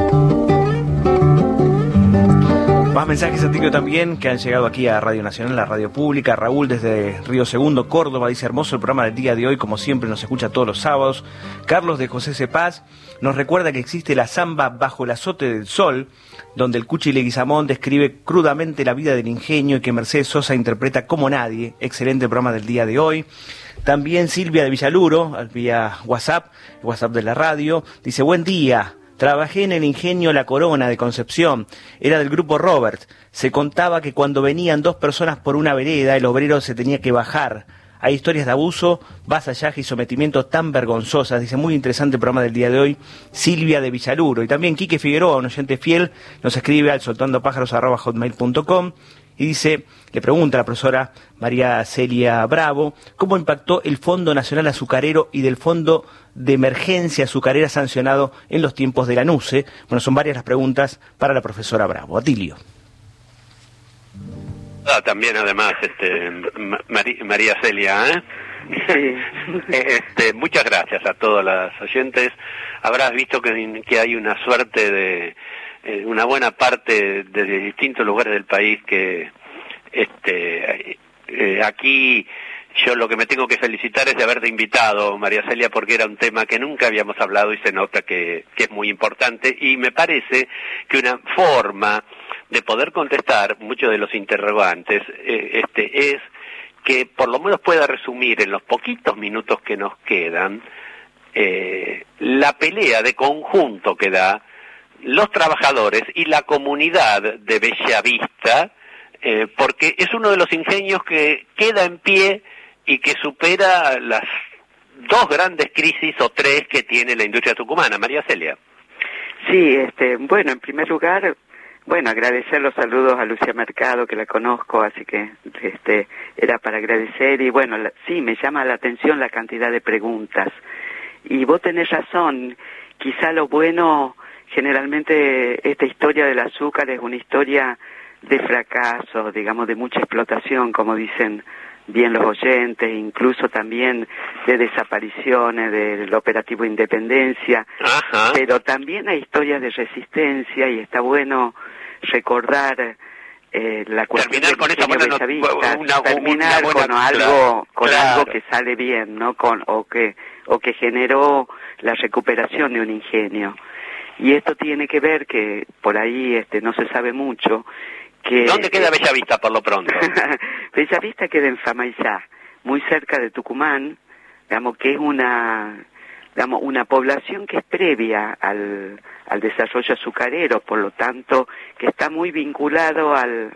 Más mensajes, Atilio, también, que han llegado aquí a Radio Nacional, la radio pública. Raúl desde Río Segundo, Córdoba, dice: hermoso el programa del día de hoy, como siempre nos escucha todos los sábados. Carlos de José Cepaz nos recuerda que existe la samba Bajo el azote del sol, donde el Cuchi Leguizamón describe crudamente la vida del ingenio y que Mercedes Sosa interpreta como nadie. Excelente programa del día de hoy. También Silvia de Villaluro, vía WhatsApp, WhatsApp de la radio, dice: buen día. Trabajé en el ingenio La Corona de Concepción, era del grupo Robert. Se contaba que cuando venían dos personas por una vereda, el obrero se tenía que bajar. Hay historias de abuso, vasallaje y sometimiento tan vergonzosas. Dice: muy interesante el programa del día de hoy, Silvia de Villaluro. Y también Quique Figueroa, un oyente fiel, nos escribe al soltandopájaros arroba hotmail punto com y dice, le pregunta a la profesora María Celia Bravo, ¿cómo impactó el Fondo Nacional Azucarero y del Fondo de Emergencia Azucarera sancionado en los tiempos de la NUCE? Bueno, son varias las preguntas para la profesora Bravo. Atilio. Ah, también además, este, Mari, María Celia, ¿eh? Sí. este, muchas gracias a todas las oyentes. Habrás visto que, que hay una suerte de, eh, una buena parte de, de distintos lugares del país que, este, eh, aquí yo lo que me tengo que felicitar es de haberte invitado, María Celia, porque era un tema que nunca habíamos hablado y se nota que, que es muy importante, y me parece que una forma de poder contestar muchos de los interrogantes eh, este es que por lo menos pueda resumir en los poquitos minutos que nos quedan eh, la pelea de conjunto que da los trabajadores y la comunidad de Bellavista, eh, porque es uno de los ingenios que queda en pie y que supera las dos grandes crisis o tres que tiene la industria tucumana. María Celia. Sí, este, bueno, en primer lugar, bueno, agradecer los saludos a Lucía Mercado, que la conozco, así que este era para agradecer. Y bueno, la, sí, me llama la atención la cantidad de preguntas. Y vos tenés razón, quizá lo bueno, generalmente esta historia del azúcar es una historia de fracaso, digamos, de mucha explotación, como dicen bien los oyentes, incluso también de desapariciones del operativo Independencia. Ajá. Pero también hay historias de resistencia y está bueno recordar eh, la cuestión terminar con esa buena Bellavista, una, terminar una buena, con algo con claro. algo que sale bien, no con o que o que generó la recuperación de un ingenio. Y esto tiene que ver que por ahí este no se sabe mucho. Que, ¿Dónde queda Bellavista por lo pronto? Bellavista queda en Famaillá, muy cerca de Tucumán, digamos que es una, digamos, una población que es previa al, al desarrollo azucarero, por lo tanto que está muy vinculado al,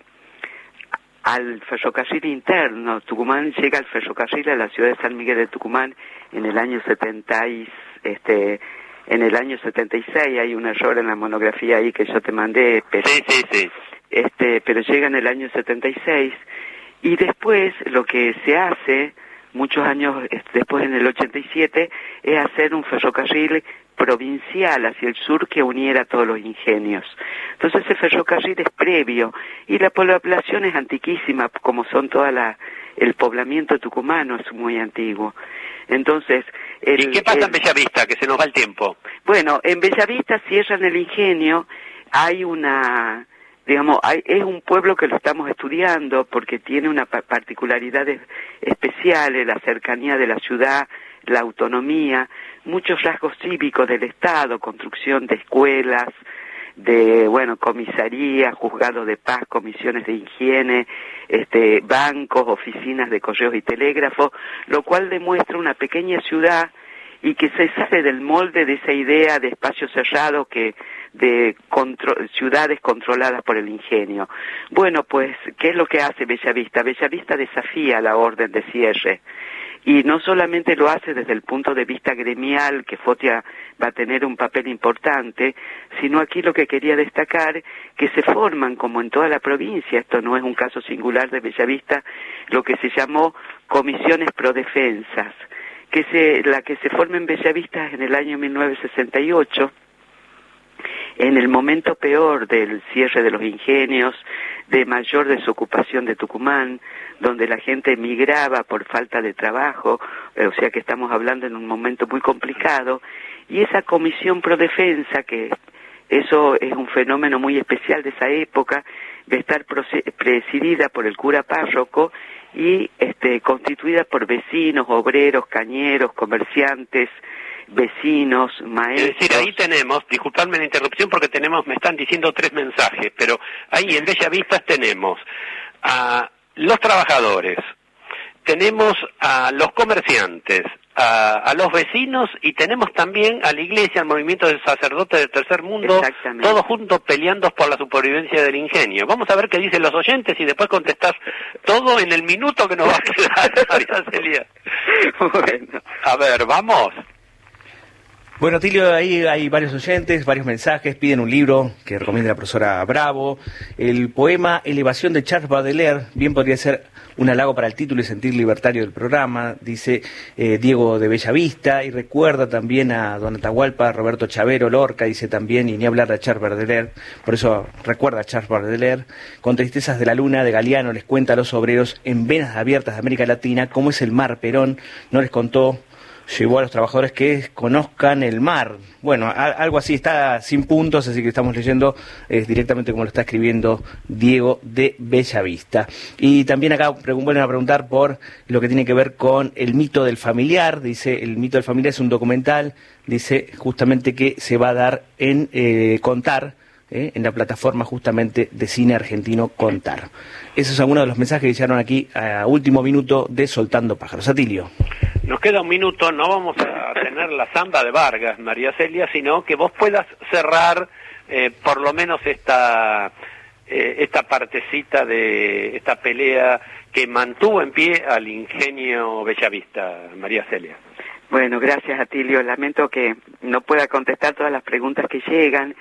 al ferrocarril interno. Tucumán llega al ferrocarril a la ciudad de San Miguel de Tucumán en el año setenta y, este, en el año setenta y seis. Hay un error en la monografía ahí que yo te mandé, pero sí, sí, sí. Este, pero llega en el año setenta y seis, y después lo que se hace, muchos años después en el ochenta y siete, es hacer un ferrocarril provincial hacia el sur que uniera todos los ingenios. Entonces ese ferrocarril es previo y la población es antiquísima, como son toda la el poblamiento tucumano es muy antiguo. Entonces, el, ¿y qué pasa el, en Bellavista, que se nos va el tiempo? Bueno, en Bellavista cierran el ingenio, hay una, digamos, hay, es un pueblo que lo estamos estudiando porque tiene una pa particularidad especial, la cercanía de la ciudad, la autonomía, muchos rasgos cívicos del Estado, construcción de escuelas, de, bueno, comisarías, juzgados de paz, comisiones de higiene, este, bancos, oficinas de correos y telégrafos, lo cual demuestra una pequeña ciudad y que se sale del molde de esa idea de espacio cerrado que de contro ciudades controladas por el ingenio. Bueno, pues, ¿qué es lo que hace Bellavista? Bellavista desafía la orden de cierre. Y no solamente lo hace desde el punto de vista gremial, que Fotia va a tener un papel importante, sino aquí lo que quería destacar, que se forman, como en toda la provincia, esto no es un caso singular de Bellavista, lo que se llamó comisiones prodefensas, que se, la que se forma en Bellavista en el año mil novecientos sesenta y ocho, en el momento peor del cierre de los ingenios, de mayor desocupación de Tucumán, donde la gente emigraba por falta de trabajo, eh, o sea que estamos hablando en un momento muy complicado, y esa comisión prodefensa, que eso es un fenómeno muy especial de esa época, de estar presidida por el cura párroco y este, constituida por vecinos, obreros, cañeros, comerciantes, vecinos, maestros. Es decir, ahí tenemos, disculpadme la interrupción porque tenemos, me están diciendo tres mensajes, pero ahí en Bellavista tenemos a los trabajadores, tenemos a los comerciantes, a, a los vecinos y tenemos también a la iglesia, al movimiento de sacerdotes del tercer mundo, todos juntos peleando por la supervivencia del ingenio. Vamos a ver qué dicen los oyentes y después contestás todo en el minuto que nos va a quedar, María Celia. Bueno. A ver, vamos. Bueno, Tilio, ahí hay varios oyentes, varios mensajes, piden un libro que recomienda la profesora Bravo. El poema Elevación de Charles Baudelaire, bien podría ser un halago para el título y sentir libertario del programa, dice eh, Diego de Bellavista, y recuerda también a Don Atahualpa, Roberto Chavero, Lorca, dice también, y ni hablar de Charles Baudelaire, por eso recuerda a Charles Baudelaire. Con Tristezas de la Luna, de Galeano, les cuenta a los obreros en venas abiertas de América Latina cómo es el mar. Perón no les contó, llevó a los trabajadores que conozcan el mar. Bueno, a, algo así, está sin puntos, así que estamos leyendo eh, directamente como lo está escribiendo Diego de Bellavista. Y también acá vuelven a preguntar por lo que tiene que ver con el mito del familiar. Dice, el mito del familiar es un documental, dice justamente que se va a dar en eh, Contar, eh, en la plataforma justamente de cine argentino Contar. Esos son algunos de los mensajes que llegaron aquí a último minuto de Soltando Pájaros. Atilio. Nos queda un minuto, no vamos a tener la samba de Vargas, María Celia, sino que vos puedas cerrar eh, por lo menos esta eh, esta partecita de esta pelea que mantuvo en pie al ingenio bellavista, María Celia. Bueno, gracias, Atilio. Lamento que no pueda contestar todas las preguntas que llegan,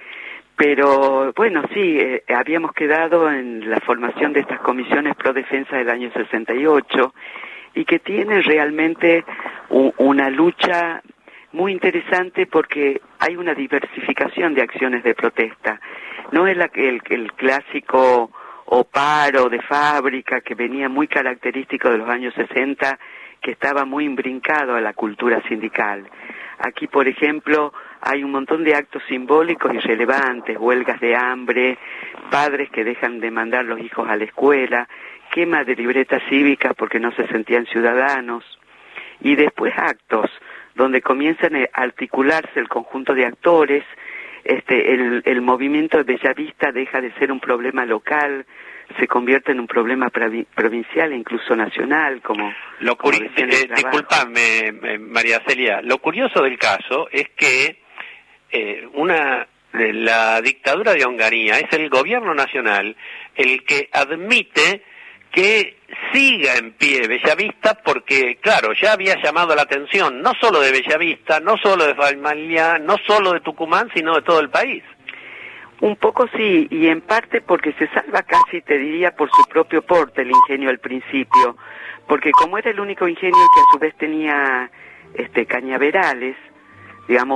pero bueno, sí, eh, habíamos quedado en la formación de estas comisiones pro defensa del año sesenta y ocho, y que tiene realmente u una lucha muy interesante porque hay una diversificación de acciones de protesta. No es la, el, el clásico o paro de fábrica que venía muy característico de los años sesenta, que estaba muy imbrincado a la cultura sindical. Aquí, por ejemplo, hay un montón de actos simbólicos y relevantes, huelgas de hambre, padres que dejan de mandar los hijos a la escuela, quema de libretas cívicas porque no se sentían ciudadanos, y después actos donde comienzan a articularse el conjunto de actores. Este, el, el movimiento de Bellavista deja de ser un problema local, se convierte en un problema provincial e incluso nacional, como... Lo como eh, disculpame, eh, María Celia, lo curioso del caso es que eh, una eh, la dictadura de Onganía es el gobierno nacional el que admite que siga en pie Bellavista porque, claro, ya había llamado la atención no solo de Bellavista, no solo de Falmalia, no solo de Tucumán, sino de todo el país. Un poco sí, y en parte porque se salva casi, te diría, por su propio porte el ingenio al principio, porque como era el único ingenio que a su vez tenía este cañaverales, digamos,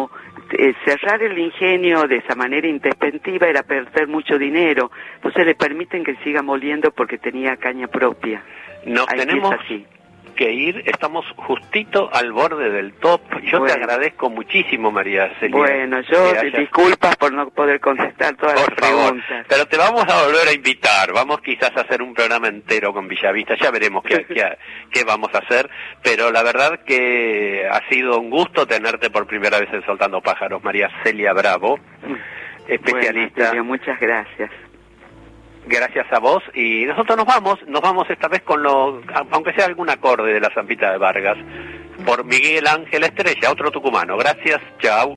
eh, cerrar el ingenio de esa manera intempestiva era perder mucho dinero. Entonces le permiten que siga moliendo porque tenía caña propia. Nos Ahí tenemos es así. que ir, estamos justito al borde del top. Yo Bueno. te agradezco muchísimo, María Celia. Bueno, yo que hayas- disculpas por no poder contestar todas Por las favor, preguntas. pero te vamos a volver a invitar, vamos quizás a hacer un programa entero con Villavista, ya veremos qué, qué, qué vamos a hacer, pero la verdad que ha sido un gusto tenerte por primera vez en Soltando Pájaros, María Celia Bravo, especialista. Bueno, Silvio, muchas gracias. Gracias a vos, y nosotros nos vamos, nos vamos esta vez con lo, aunque sea algún acorde de la Zampita de Vargas, por Miguel Ángel Estrella, otro tucumano. Gracias, chao.